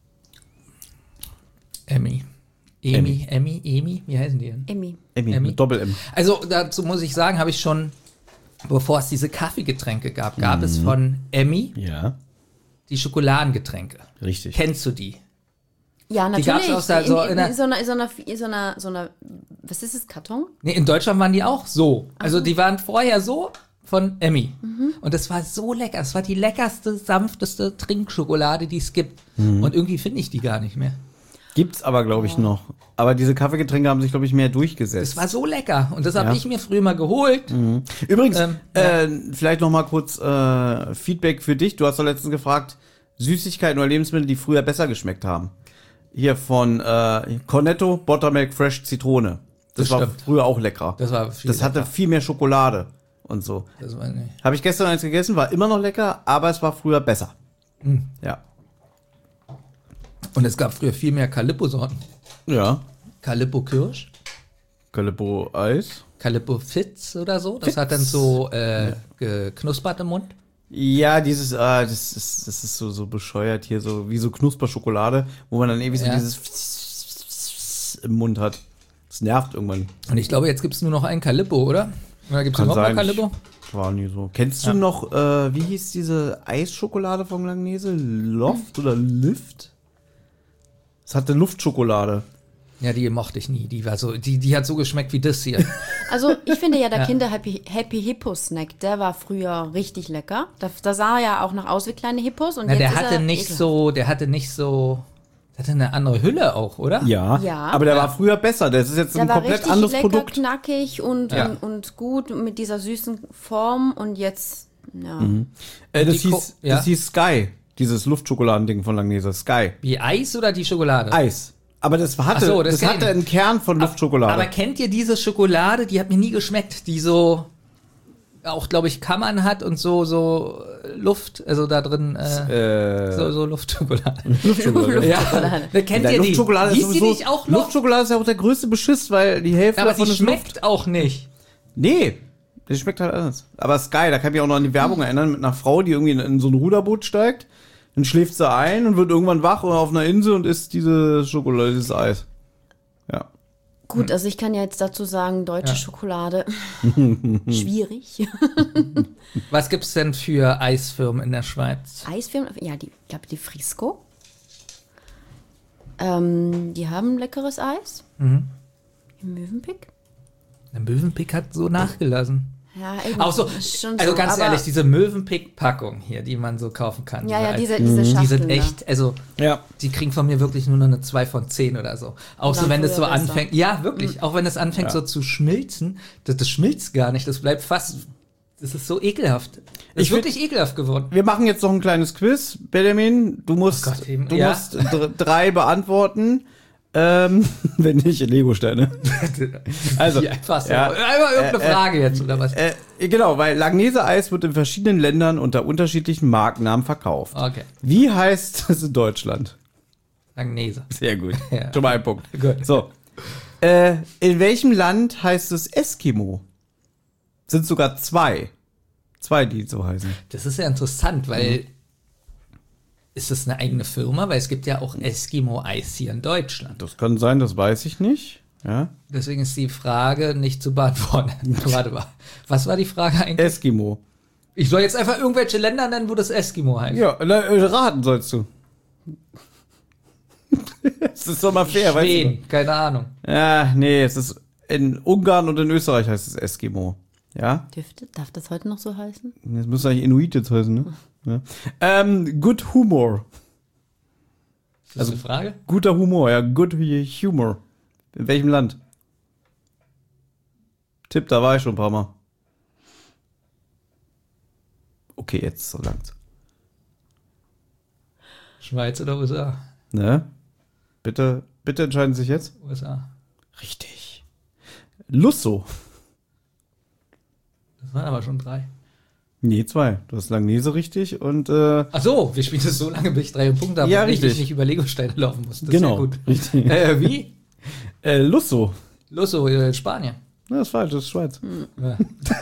Speaker 3: Emmy. Emi, Emmy, Emi, wie heißen die denn?
Speaker 6: Emmy.
Speaker 2: Emmy,
Speaker 3: Emmy?
Speaker 2: mit Doppel-M.
Speaker 3: Also dazu muss ich sagen, habe ich schon, bevor es diese Kaffeegetränke gab, gab es von Emmy
Speaker 2: Ja,
Speaker 3: die Schokoladengetränke.
Speaker 2: richtig.
Speaker 3: Kennst du die?
Speaker 6: Ja,
Speaker 3: Die
Speaker 6: natürlich.
Speaker 3: gab's auch da so
Speaker 6: in,
Speaker 3: in
Speaker 6: in,
Speaker 3: der-
Speaker 6: so einer, in so einer, in so einer, so einer, was ist es, Karton?
Speaker 3: Nee, in Deutschland waren die auch so. Also die waren vorher so von Emmy. Und das war so lecker. Das war die leckerste, sanfteste Trinkschokolade, die es gibt. Und irgendwie finde ich die gar nicht mehr.
Speaker 2: Gibt's aber, glaube ich, noch. Aber diese Kaffeegetränke haben sich, glaube ich, mehr durchgesetzt.
Speaker 3: Das war so lecker. Und das habe
Speaker 2: Ja.
Speaker 3: ich mir früher mal geholt.
Speaker 2: Übrigens,
Speaker 3: Ähm,
Speaker 2: äh, vielleicht noch mal kurz äh, Feedback für dich. Du hast doch letztens gefragt, Süßigkeiten oder Lebensmittel, die früher besser geschmeckt haben. Hier von äh, Cornetto Buttermilk Fresh Zitrone. Das,
Speaker 3: Das
Speaker 2: war
Speaker 3: stimmt.
Speaker 2: früher auch lecker.
Speaker 3: Das war viel
Speaker 2: Das hatte
Speaker 3: lecker.
Speaker 2: viel mehr Schokolade und so.
Speaker 3: Das war nicht.
Speaker 2: Habe ich gestern eins gegessen, war immer noch lecker, aber es war früher besser.
Speaker 3: Hm.
Speaker 2: Ja.
Speaker 3: Und es gab früher viel mehr Calippo-Sorten.
Speaker 2: Ja.
Speaker 3: Calippo Kirsch,
Speaker 2: Calippo Eis.
Speaker 3: Calippo Fitz oder so. Das hat dann so äh, geknuspert im Mund.
Speaker 2: Ja, dieses, ah, das ist, das ist so, so bescheuert hier, so wie so Knusperschokolade, wo man dann ewig so
Speaker 3: Ja.
Speaker 2: dieses im Mund hat. Das nervt irgendwann.
Speaker 3: Und ich glaube, jetzt gibt es nur noch einen Calippo, oder? Oder gibt es
Speaker 2: Kann
Speaker 3: noch mal
Speaker 2: sein.
Speaker 3: Calippo?
Speaker 2: War nie so. Kennst du noch, äh, wie hieß diese Eisschokolade von Langnese? Loft oder Lift? Es hatte Luftschokolade.
Speaker 3: Ja, die mochte ich nie. Die war so, die, die hat so geschmeckt wie das hier.
Speaker 6: Also ich finde ja, der
Speaker 3: Ja.
Speaker 6: Kinder Happy, Happy Hippo Snack, der war früher richtig lecker. Da, da sah er ja auch noch aus wie kleine Hippos. Und
Speaker 3: Na,
Speaker 6: jetzt
Speaker 3: der
Speaker 6: ist
Speaker 3: hatte
Speaker 6: er
Speaker 3: nicht
Speaker 6: ekelhaft.
Speaker 3: so, der hatte nicht so, der hatte eine andere Hülle auch, oder?
Speaker 2: Ja.
Speaker 6: Ja.
Speaker 2: Aber der war früher besser. Das ist jetzt
Speaker 6: Der
Speaker 2: ein
Speaker 6: war
Speaker 2: komplett
Speaker 6: richtig
Speaker 2: anderes
Speaker 6: lecker,
Speaker 2: Produkt.
Speaker 6: knackig und,
Speaker 3: Ja.
Speaker 6: und, und gut mit dieser süßen Form. Und jetzt, ja.
Speaker 2: Äh, das,
Speaker 3: Die Ko-
Speaker 2: hieß,
Speaker 3: ja.
Speaker 2: das hieß Sky. Dieses Luftschokoladen-Ding von Langnese. Sky.
Speaker 3: Wie Eis oder die Schokolade?
Speaker 2: Eis. Aber das hatte,
Speaker 3: Ach so, das
Speaker 2: das
Speaker 3: kenn
Speaker 2: hatte
Speaker 3: ich.
Speaker 2: einen Kern von Luftschokolade.
Speaker 3: Aber kennt ihr diese Schokolade? Die hat mir nie geschmeckt, die so auch, glaube ich, Kammern hat und so so äh, Luft, also da drin äh,
Speaker 2: äh,
Speaker 3: so, so Luftschokolade.
Speaker 2: Luftschokolade.
Speaker 3: Ja, da kennt
Speaker 2: Ja,
Speaker 3: ihr die?
Speaker 2: Luftschokolade ist
Speaker 3: Hieß die
Speaker 2: sowieso,
Speaker 3: nicht auch noch?
Speaker 2: Luftschokolade ist ja auch der größte Beschiss, weil die Hälfte
Speaker 3: Aber
Speaker 2: davon
Speaker 3: die
Speaker 2: ist Luft.
Speaker 3: schmeckt auch nicht.
Speaker 2: Nee, das schmeckt halt anders. Aber Sky, da kann ich mich auch noch an die Werbung erinnern, mit einer Frau, die irgendwie in, in so ein Ruderboot steigt, dann schläft sie ein und wird irgendwann wach oder auf einer Insel und isst diese Schokolade, dieses Eis. Ja.
Speaker 6: Gut, also ich kann ja jetzt dazu sagen, deutsche
Speaker 3: Ja.
Speaker 6: Schokolade, schwierig.
Speaker 3: Was gibt's denn für Eisfirmen in der Schweiz?
Speaker 6: Eisfirmen, ja, die, ich glaube, die Frisco. Ähm, die haben leckeres Eis.
Speaker 3: Mhm.
Speaker 6: Im Mövenpick.
Speaker 3: Der Mövenpick hat so nachgelassen.
Speaker 6: Ja, eben.
Speaker 3: Auch so,
Speaker 6: ist schon
Speaker 3: also
Speaker 6: so,
Speaker 3: ganz
Speaker 6: aber-
Speaker 3: ehrlich, diese Mövenpick-Packung hier, die man so kaufen kann.
Speaker 6: Ja, ja,
Speaker 3: Eis-
Speaker 6: diese, diese
Speaker 3: die
Speaker 6: Schachteln.
Speaker 3: sind echt, also
Speaker 2: Ja.
Speaker 3: die kriegen von mir wirklich nur noch eine zwei von zehn oder so. Auch so,
Speaker 6: Waren
Speaker 3: wenn es so
Speaker 6: früher besser.
Speaker 3: anfängt, ja, wirklich, auch wenn es anfängt so zu schmilzen, das, das schmilzt gar nicht, das bleibt fast, das ist so ekelhaft. Das
Speaker 2: Ich
Speaker 3: ist wirklich ekelhaft geworden.
Speaker 2: Wir machen jetzt noch ein kleines Quiz. Benjamin, du musst,
Speaker 3: Oh Gott, eben,
Speaker 2: du
Speaker 3: ja.
Speaker 2: musst dr- drei beantworten. Ähm, wenn nicht, Lego-Steine. Also,
Speaker 3: Wie einfach so.
Speaker 2: ja.
Speaker 3: Einmal irgendeine
Speaker 2: Äh, äh,
Speaker 3: Frage jetzt, oder was?
Speaker 2: Äh, genau, weil Langnese-Eis wird in verschiedenen Ländern unter unterschiedlichen Markennamen verkauft.
Speaker 3: Okay.
Speaker 2: Wie heißt es in Deutschland?
Speaker 3: Langnese.
Speaker 2: Sehr gut.
Speaker 3: Ja.
Speaker 2: Schon mal ein Punkt.
Speaker 3: Gut.
Speaker 2: So. Äh, in welchem Land heißt es Eskimo? Sind sogar zwei. Zwei, die so heißen.
Speaker 3: Das ist ja interessant, weil ist das eine eigene Firma? Weil es gibt ja auch Eskimo-Eis hier in Deutschland.
Speaker 2: Das kann sein, das weiß ich nicht. Ja.
Speaker 3: Deswegen ist die Frage nicht zu beantworten. Warte mal. Was war die Frage eigentlich?
Speaker 2: Eskimo.
Speaker 3: Ich soll jetzt einfach irgendwelche Länder nennen, wo das Eskimo heißt.
Speaker 2: Ja, na, äh, raten sollst du. Das ist doch mal fair,
Speaker 3: Schweden, keine Ahnung.
Speaker 2: weißt du? Ja, nee, es ist in Ungarn und in Österreich heißt es Eskimo. Ja?
Speaker 6: Dürfte, darf das heute noch so heißen?
Speaker 2: Das müsste eigentlich Inuit jetzt heißen, ne? Ja. Ähm, good Humor.
Speaker 3: Ist das eine Frage?
Speaker 2: Guter Humor, ja, good Humor. In welchem Land? Tipp, da war ich schon ein paar Mal. Okay, jetzt so lang's.
Speaker 3: Schweiz oder U S A?
Speaker 2: Ne? Bitte, bitte entscheiden Sie sich jetzt.
Speaker 3: U S A.
Speaker 2: Richtig. Lusso.
Speaker 3: Das waren aber schon drei.
Speaker 2: Nee, zwei. Du hast Langnese richtig und äh,
Speaker 3: Ach so, wir spielen das so lange, bis ich drei Punkte habe
Speaker 2: Ja,
Speaker 3: und
Speaker 2: richtig.
Speaker 3: ich nicht über Lego-Steine laufen muss. Das
Speaker 2: genau,
Speaker 3: ist ja gut.
Speaker 2: richtig.
Speaker 3: Äh, wie?
Speaker 2: äh, Lusso.
Speaker 3: Lusso, äh, Spanien.
Speaker 2: Ja, das ist falsch, das ist Schweiz.
Speaker 3: Ja.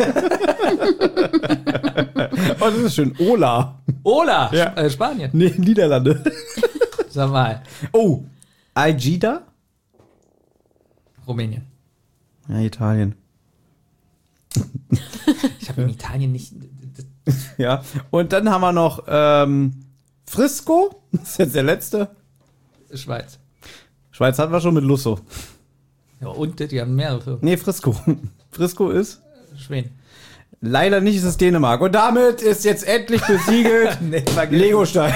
Speaker 2: Oh, das ist schön. Ola.
Speaker 3: Ola,
Speaker 2: Ja.
Speaker 3: Sp- äh, Spanien.
Speaker 2: Nee, Niederlande.
Speaker 3: Sag mal,
Speaker 2: Oh, Aigida?
Speaker 3: Rumänien.
Speaker 2: Ja, Italien.
Speaker 3: Ich habe in Italien nicht...
Speaker 2: Ja, und dann haben wir noch ähm, Frisco. Das ist jetzt der letzte.
Speaker 3: Schweiz.
Speaker 2: Schweiz hatten wir schon mit Lusso.
Speaker 3: Ja, und die haben mehrere Firmen.
Speaker 2: Nee, Frisco. Frisco ist
Speaker 3: Schweden.
Speaker 2: leider nicht, es ist Dänemark. Und damit ist jetzt endlich besiegelt
Speaker 3: Nee, vergessen.
Speaker 2: Legostein.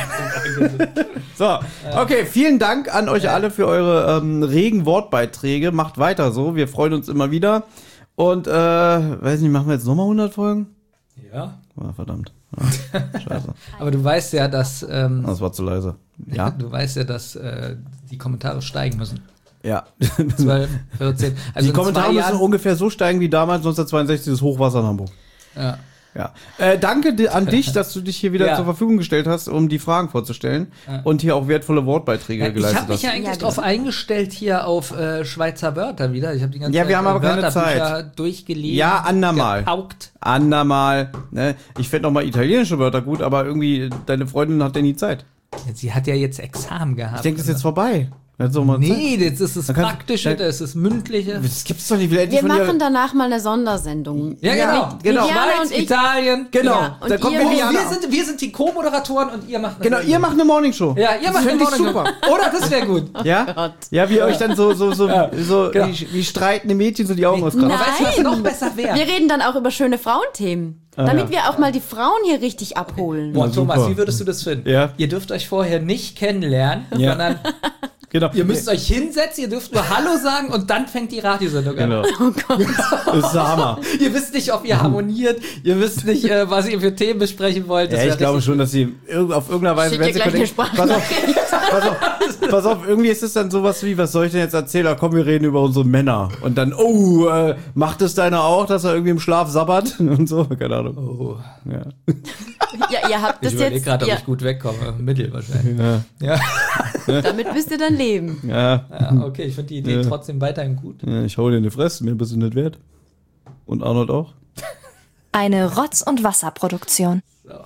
Speaker 2: So, okay, vielen Dank an euch alle für eure ähm, regen Wortbeiträge. Macht weiter so, wir freuen uns immer wieder. Und, äh, weiß nicht, machen wir jetzt nochmal hundert Folgen?
Speaker 3: Ja.
Speaker 2: Oh, verdammt. Ja, scheiße.
Speaker 3: Aber du weißt ja, dass... Ähm,
Speaker 2: Das war zu leise. Ja?
Speaker 3: Du weißt ja, dass äh, die Kommentare steigen müssen.
Speaker 2: Ja.
Speaker 3: zwölf, vierzehn. Also
Speaker 2: Die
Speaker 3: in
Speaker 2: Kommentare
Speaker 3: zwei
Speaker 2: müssen
Speaker 3: Jahren-
Speaker 2: ungefähr so steigen wie damals neunzehnhundertzweiundsechzig das Hochwasser in Hamburg.
Speaker 3: Ja.
Speaker 2: Ja. Äh, danke di- an dich, dass du dich hier wieder
Speaker 3: Ja.
Speaker 2: zur Verfügung gestellt hast, um die Fragen vorzustellen
Speaker 3: Ja.
Speaker 2: und hier auch wertvolle Wortbeiträge
Speaker 3: Ja, ich
Speaker 2: geleistet
Speaker 3: habe mich
Speaker 2: hast.
Speaker 3: ja eigentlich
Speaker 6: Ja,
Speaker 3: drauf
Speaker 6: genau.
Speaker 3: eingestellt hier auf äh, Schweizer Wörter wieder. Ich habe die ganze
Speaker 2: Ja,
Speaker 3: Zeit
Speaker 2: wir haben aber
Speaker 3: äh,
Speaker 2: keine
Speaker 3: Wörterbücher
Speaker 2: Zeit.
Speaker 3: durchgelesen.
Speaker 2: Ja, andermal.
Speaker 3: Gepaukt.
Speaker 2: Andermal. Ne? Ich fände auch mal italienische Wörter gut, aber irgendwie deine Freundin hat ja nie Zeit.
Speaker 3: Sie hat ja jetzt Examen gehabt.
Speaker 2: Ich denke, das ist jetzt vorbei. Jetzt auch mal Zeit.
Speaker 3: Nee, jetzt ist es
Speaker 2: Dann kannst-
Speaker 3: Praktische,
Speaker 2: dann-
Speaker 3: das ist Mündliche.
Speaker 2: Das gibt's doch nicht. Will endlich
Speaker 6: Wir
Speaker 2: von dir-
Speaker 6: machen danach mal eine Sondersendung.
Speaker 3: Ja, genau.
Speaker 6: Mit
Speaker 2: genau.
Speaker 6: Viviane
Speaker 3: Schweiz,
Speaker 6: und ich.
Speaker 3: Italien.
Speaker 2: Genau.
Speaker 6: Ja, und
Speaker 2: da kommt
Speaker 6: ihr-
Speaker 3: Oh,
Speaker 2: Viviane.
Speaker 3: wir, sind, wir sind die Co-Moderatoren und ihr macht eine
Speaker 2: Genau,
Speaker 3: Sendung.
Speaker 2: ihr macht eine Morningshow.
Speaker 3: Ja, ihr
Speaker 2: Das
Speaker 3: macht eine
Speaker 2: find ich
Speaker 3: Morning
Speaker 2: super.
Speaker 3: Oder? Das wäre gut.
Speaker 2: Ja?
Speaker 6: Gott.
Speaker 2: Ja, wie ihr euch dann so, so, so,
Speaker 3: Ja,
Speaker 2: so
Speaker 3: genau.
Speaker 2: wie, wie streitende Mädchen so die Augen auskratzen.
Speaker 3: Aber weißt du, was noch besser wäre?
Speaker 6: Wir reden dann auch über schöne Frauenthemen. damit
Speaker 2: ja.
Speaker 6: wir auch mal die Frauen hier richtig abholen.
Speaker 3: Boah,
Speaker 2: Na,
Speaker 3: Thomas,
Speaker 2: super.
Speaker 3: wie würdest du das finden?
Speaker 2: Ja.
Speaker 3: Ihr dürft euch vorher nicht kennenlernen,
Speaker 2: Ja.
Speaker 3: sondern
Speaker 2: Genau.
Speaker 3: ihr müsst euch hinsetzen, ihr dürft nur Hallo sagen und dann fängt die Radiosendung an.
Speaker 2: Genau. Oh Gott. Das ist der Hammer.
Speaker 3: Ihr wisst nicht, ob ihr harmoniert, ihr wisst nicht, äh, was ihr für Themen besprechen wollt. Das
Speaker 2: Ja,
Speaker 3: wär
Speaker 2: ich glaube
Speaker 3: richtig-
Speaker 2: schon, dass sie irg- auf irgendeiner Weise...
Speaker 6: Schick dir
Speaker 2: wenn sie
Speaker 6: gleich eine
Speaker 2: connect- pass, auf, pass, auf, pass auf, irgendwie ist es dann sowas wie, was soll ich denn jetzt erzählen? Komm, wir reden über unsere Männer. Und dann, oh, äh, macht es deiner auch, dass er irgendwie im Schlaf sabbert? Und so, keine Ahnung.
Speaker 3: Oh.
Speaker 2: Ja.
Speaker 6: Ja, ihr habt
Speaker 3: Ich
Speaker 6: das
Speaker 3: überlege
Speaker 6: jetzt.
Speaker 3: gerade, ob
Speaker 6: Ja,
Speaker 3: ich gut wegkomme. Mittel wahrscheinlich.
Speaker 2: Ja.
Speaker 3: Ja,
Speaker 6: damit müsst ihr dann leben.
Speaker 2: Ja.
Speaker 3: ja okay, ich finde die Idee
Speaker 2: Ja.
Speaker 3: trotzdem weiterhin gut.
Speaker 2: Ja, ich hau dir in die Fresse, mir bist du nicht wert. Und Arnold auch.
Speaker 10: Eine Rotz- und Wasserproduktion.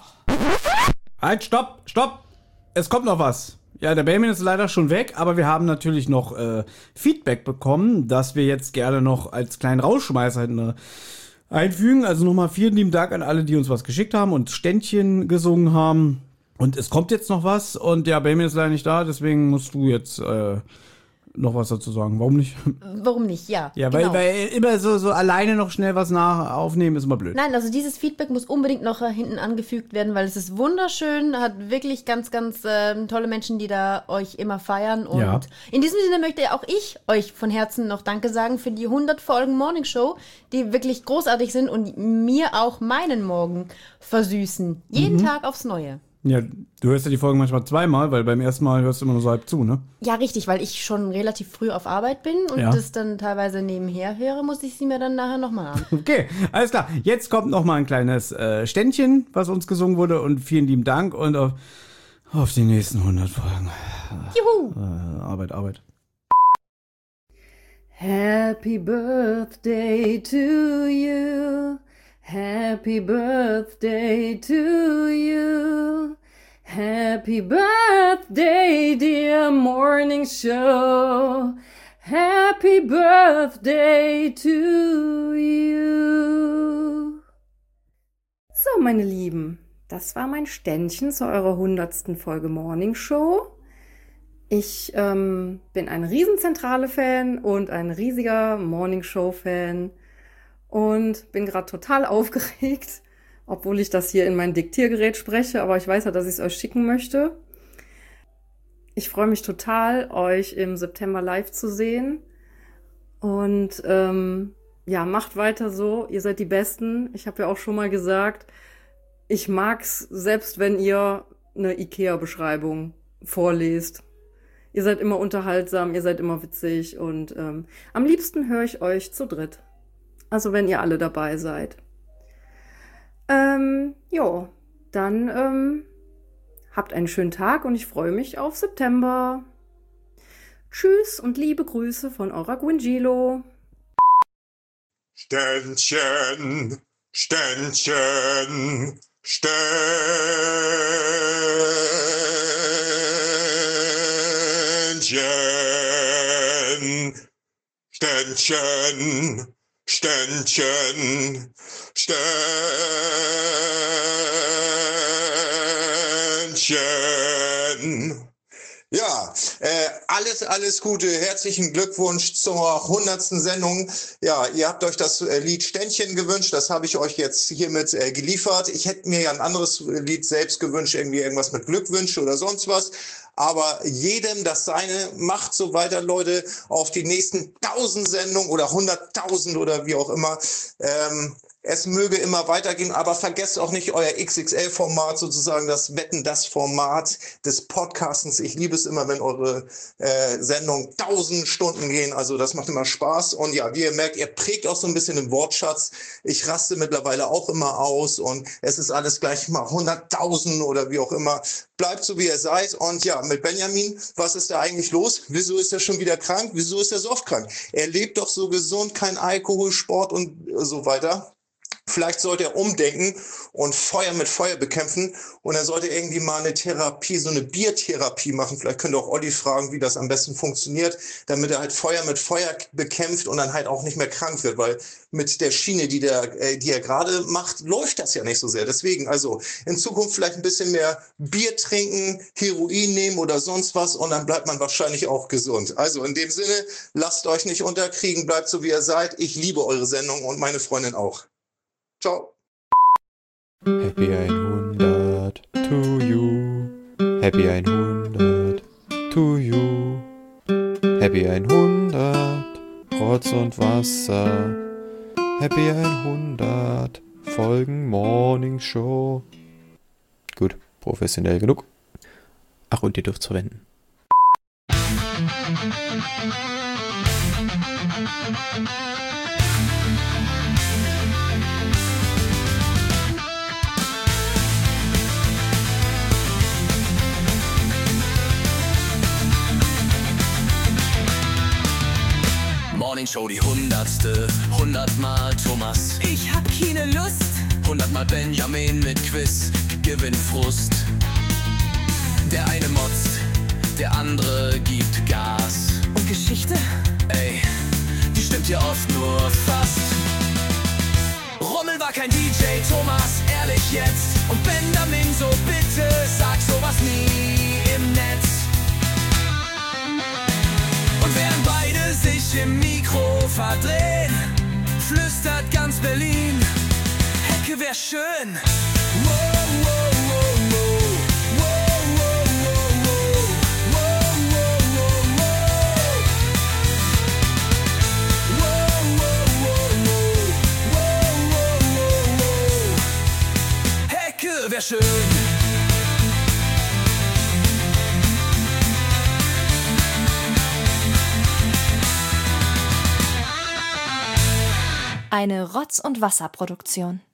Speaker 2: Halt, stopp, stopp! Es kommt noch was. Ja, der Benjamin ist leider schon weg, aber wir haben natürlich noch äh, Feedback bekommen, dass wir jetzt gerne noch als kleinen Rausschmeißer äh, einfügen. Also nochmal vielen lieben Dank an alle, die uns was geschickt haben und Ständchen gesungen haben. Und es kommt jetzt noch was und ja, Benjamin ist leider nicht da, deswegen musst du jetzt äh, noch was dazu sagen. Warum nicht?
Speaker 6: Warum nicht? Ja.
Speaker 2: Ja, weil,
Speaker 6: genau.
Speaker 2: weil immer so, so alleine noch schnell was nach aufnehmen ist immer blöd.
Speaker 6: Nein, also dieses Feedback muss unbedingt noch äh, hinten angefügt werden, weil es ist wunderschön, hat wirklich ganz, ganz ähm, tolle Menschen, die da euch immer feiern. Und
Speaker 2: Ja.
Speaker 6: in diesem Sinne möchte auch ich euch von Herzen noch Danke sagen für die hundert Folgen Morning Show, die wirklich großartig sind und mir auch meinen Morgen versüßen. Jeden
Speaker 2: Mhm.
Speaker 6: Tag aufs Neue.
Speaker 2: Ja, du hörst ja die Folgen manchmal zweimal, weil beim ersten Mal hörst du immer nur so halb zu, ne?
Speaker 6: Ja, richtig, weil ich schon relativ früh auf Arbeit bin und
Speaker 2: Ja.
Speaker 6: das dann teilweise nebenher höre, muss ich sie mir dann nachher nochmal an.
Speaker 2: Okay, alles klar. Jetzt kommt noch mal ein kleines äh, Ständchen, was uns gesungen wurde und vielen lieben Dank und auf, auf die nächsten hundert Folgen.
Speaker 6: Juhu!
Speaker 2: Äh, Arbeit, Arbeit.
Speaker 1: Happy birthday to you. Happy birthday to you. Happy birthday, dear morning show. Happy birthday to you. So, meine Lieben, das war mein Ständchen zu eurer hundertsten Folge Morning Show. Ich ähm, bin ein Riesenzentrale-Fan und ein riesiger Morning Show-Fan und bin gerade total aufgeregt, obwohl ich das hier in mein Diktiergerät spreche, aber ich weiß ja, dass ich es euch schicken möchte. Ich freue mich total, euch im September live zu sehen und ähm, ja, macht weiter so, ihr seid die Besten. Ich habe ja auch schon mal gesagt, ich mag's, selbst wenn ihr eine Ikea-Beschreibung vorlest. Ihr seid immer unterhaltsam, ihr seid immer witzig und ähm, am liebsten höre ich euch zu dritt. Also wenn ihr alle dabei seid.
Speaker 11: Ähm, jo, dann ähm, habt einen schönen Tag und ich freue mich auf September. Tschüss und liebe Grüße von eurer Gwingilo.
Speaker 12: Ständchen, Ständchen, Ständchen, Ständchen, Ständchen, Ständchen. Ja, äh, alles, alles Gute. Herzlichen Glückwunsch zur hundertsten Sendung. Ja, ihr habt euch das äh, Lied Ständchen gewünscht. Das habe ich euch jetzt hiermit äh, geliefert. Ich hätte mir ja ein anderes Lied selbst gewünscht, irgendwie irgendwas mit Glückwünsche oder sonst was. Aber jedem das seine, macht so weiter, Leute, auf die nächsten tausend Sendungen oder hunderttausend oder wie auch immer. Ähm, Es möge immer weitergehen, aber vergesst auch nicht euer X X L-Format, sozusagen das Wetten, das Format des Podcastens. Ich liebe es immer, wenn eure äh, Sendungen tausend Stunden gehen. Also das macht immer Spaß. Und ja, wie ihr merkt, ihr prägt auch so ein bisschen den Wortschatz. Ich raste mittlerweile auch immer aus und es ist alles gleich mal hunderttausend oder wie auch immer. Bleibt so, wie ihr seid. Und ja, mit Benjamin, was ist da eigentlich los? Wieso ist er schon wieder krank? Wieso ist er so oft krank? Er lebt doch so gesund, kein Alkohol, Sport und so weiter. Vielleicht sollte er umdenken und Feuer mit Feuer bekämpfen und er sollte irgendwie mal eine Therapie, so eine Biertherapie machen. Vielleicht könnte auch Olli fragen, wie das am besten funktioniert, damit er halt Feuer mit Feuer bekämpft und dann halt auch nicht mehr krank wird, weil mit der Schiene, die, der, äh, die er gerade macht, läuft das ja nicht so sehr. Deswegen also in Zukunft vielleicht ein bisschen mehr Bier trinken, Heroin nehmen oder sonst was und dann bleibt man wahrscheinlich auch gesund. Also in dem Sinne, lasst euch nicht unterkriegen, bleibt so, wie ihr seid. Ich liebe eure Sendung und meine Freundin auch. Ciao.
Speaker 13: Happy hundert to you. Happy hundert to you. Happy hundert Rotz und Wasser. Happy hundert Folgen Morning Show. Gut, professionell genug. Ach, und ihr dürft's verwenden.
Speaker 14: Morning Show, die hundertste, hundertmal Thomas. Ich hab keine Lust. Hundertmal Benjamin mit Quiz, gewinnt Frust. Der eine motzt, der andere gibt Gas. Und Geschichte? Ey, die stimmt ja oft nur fast. Rummel war kein D J, Thomas, ehrlich jetzt. Und Benjamin, so bitte, sag sowas nie im Netz. Und während beide sich im Mikro verdrehen, flüstert ganz Berlin, Hecke wär schön. Wow, wow, wow, wow. Wow, wow, wow, wow. Wow, wow, wow, wow. Wow, wow, wow, wow. Wow, wow, wow, wow. Hecke wär schön.
Speaker 10: Eine Rotz- und Wasserproduktion.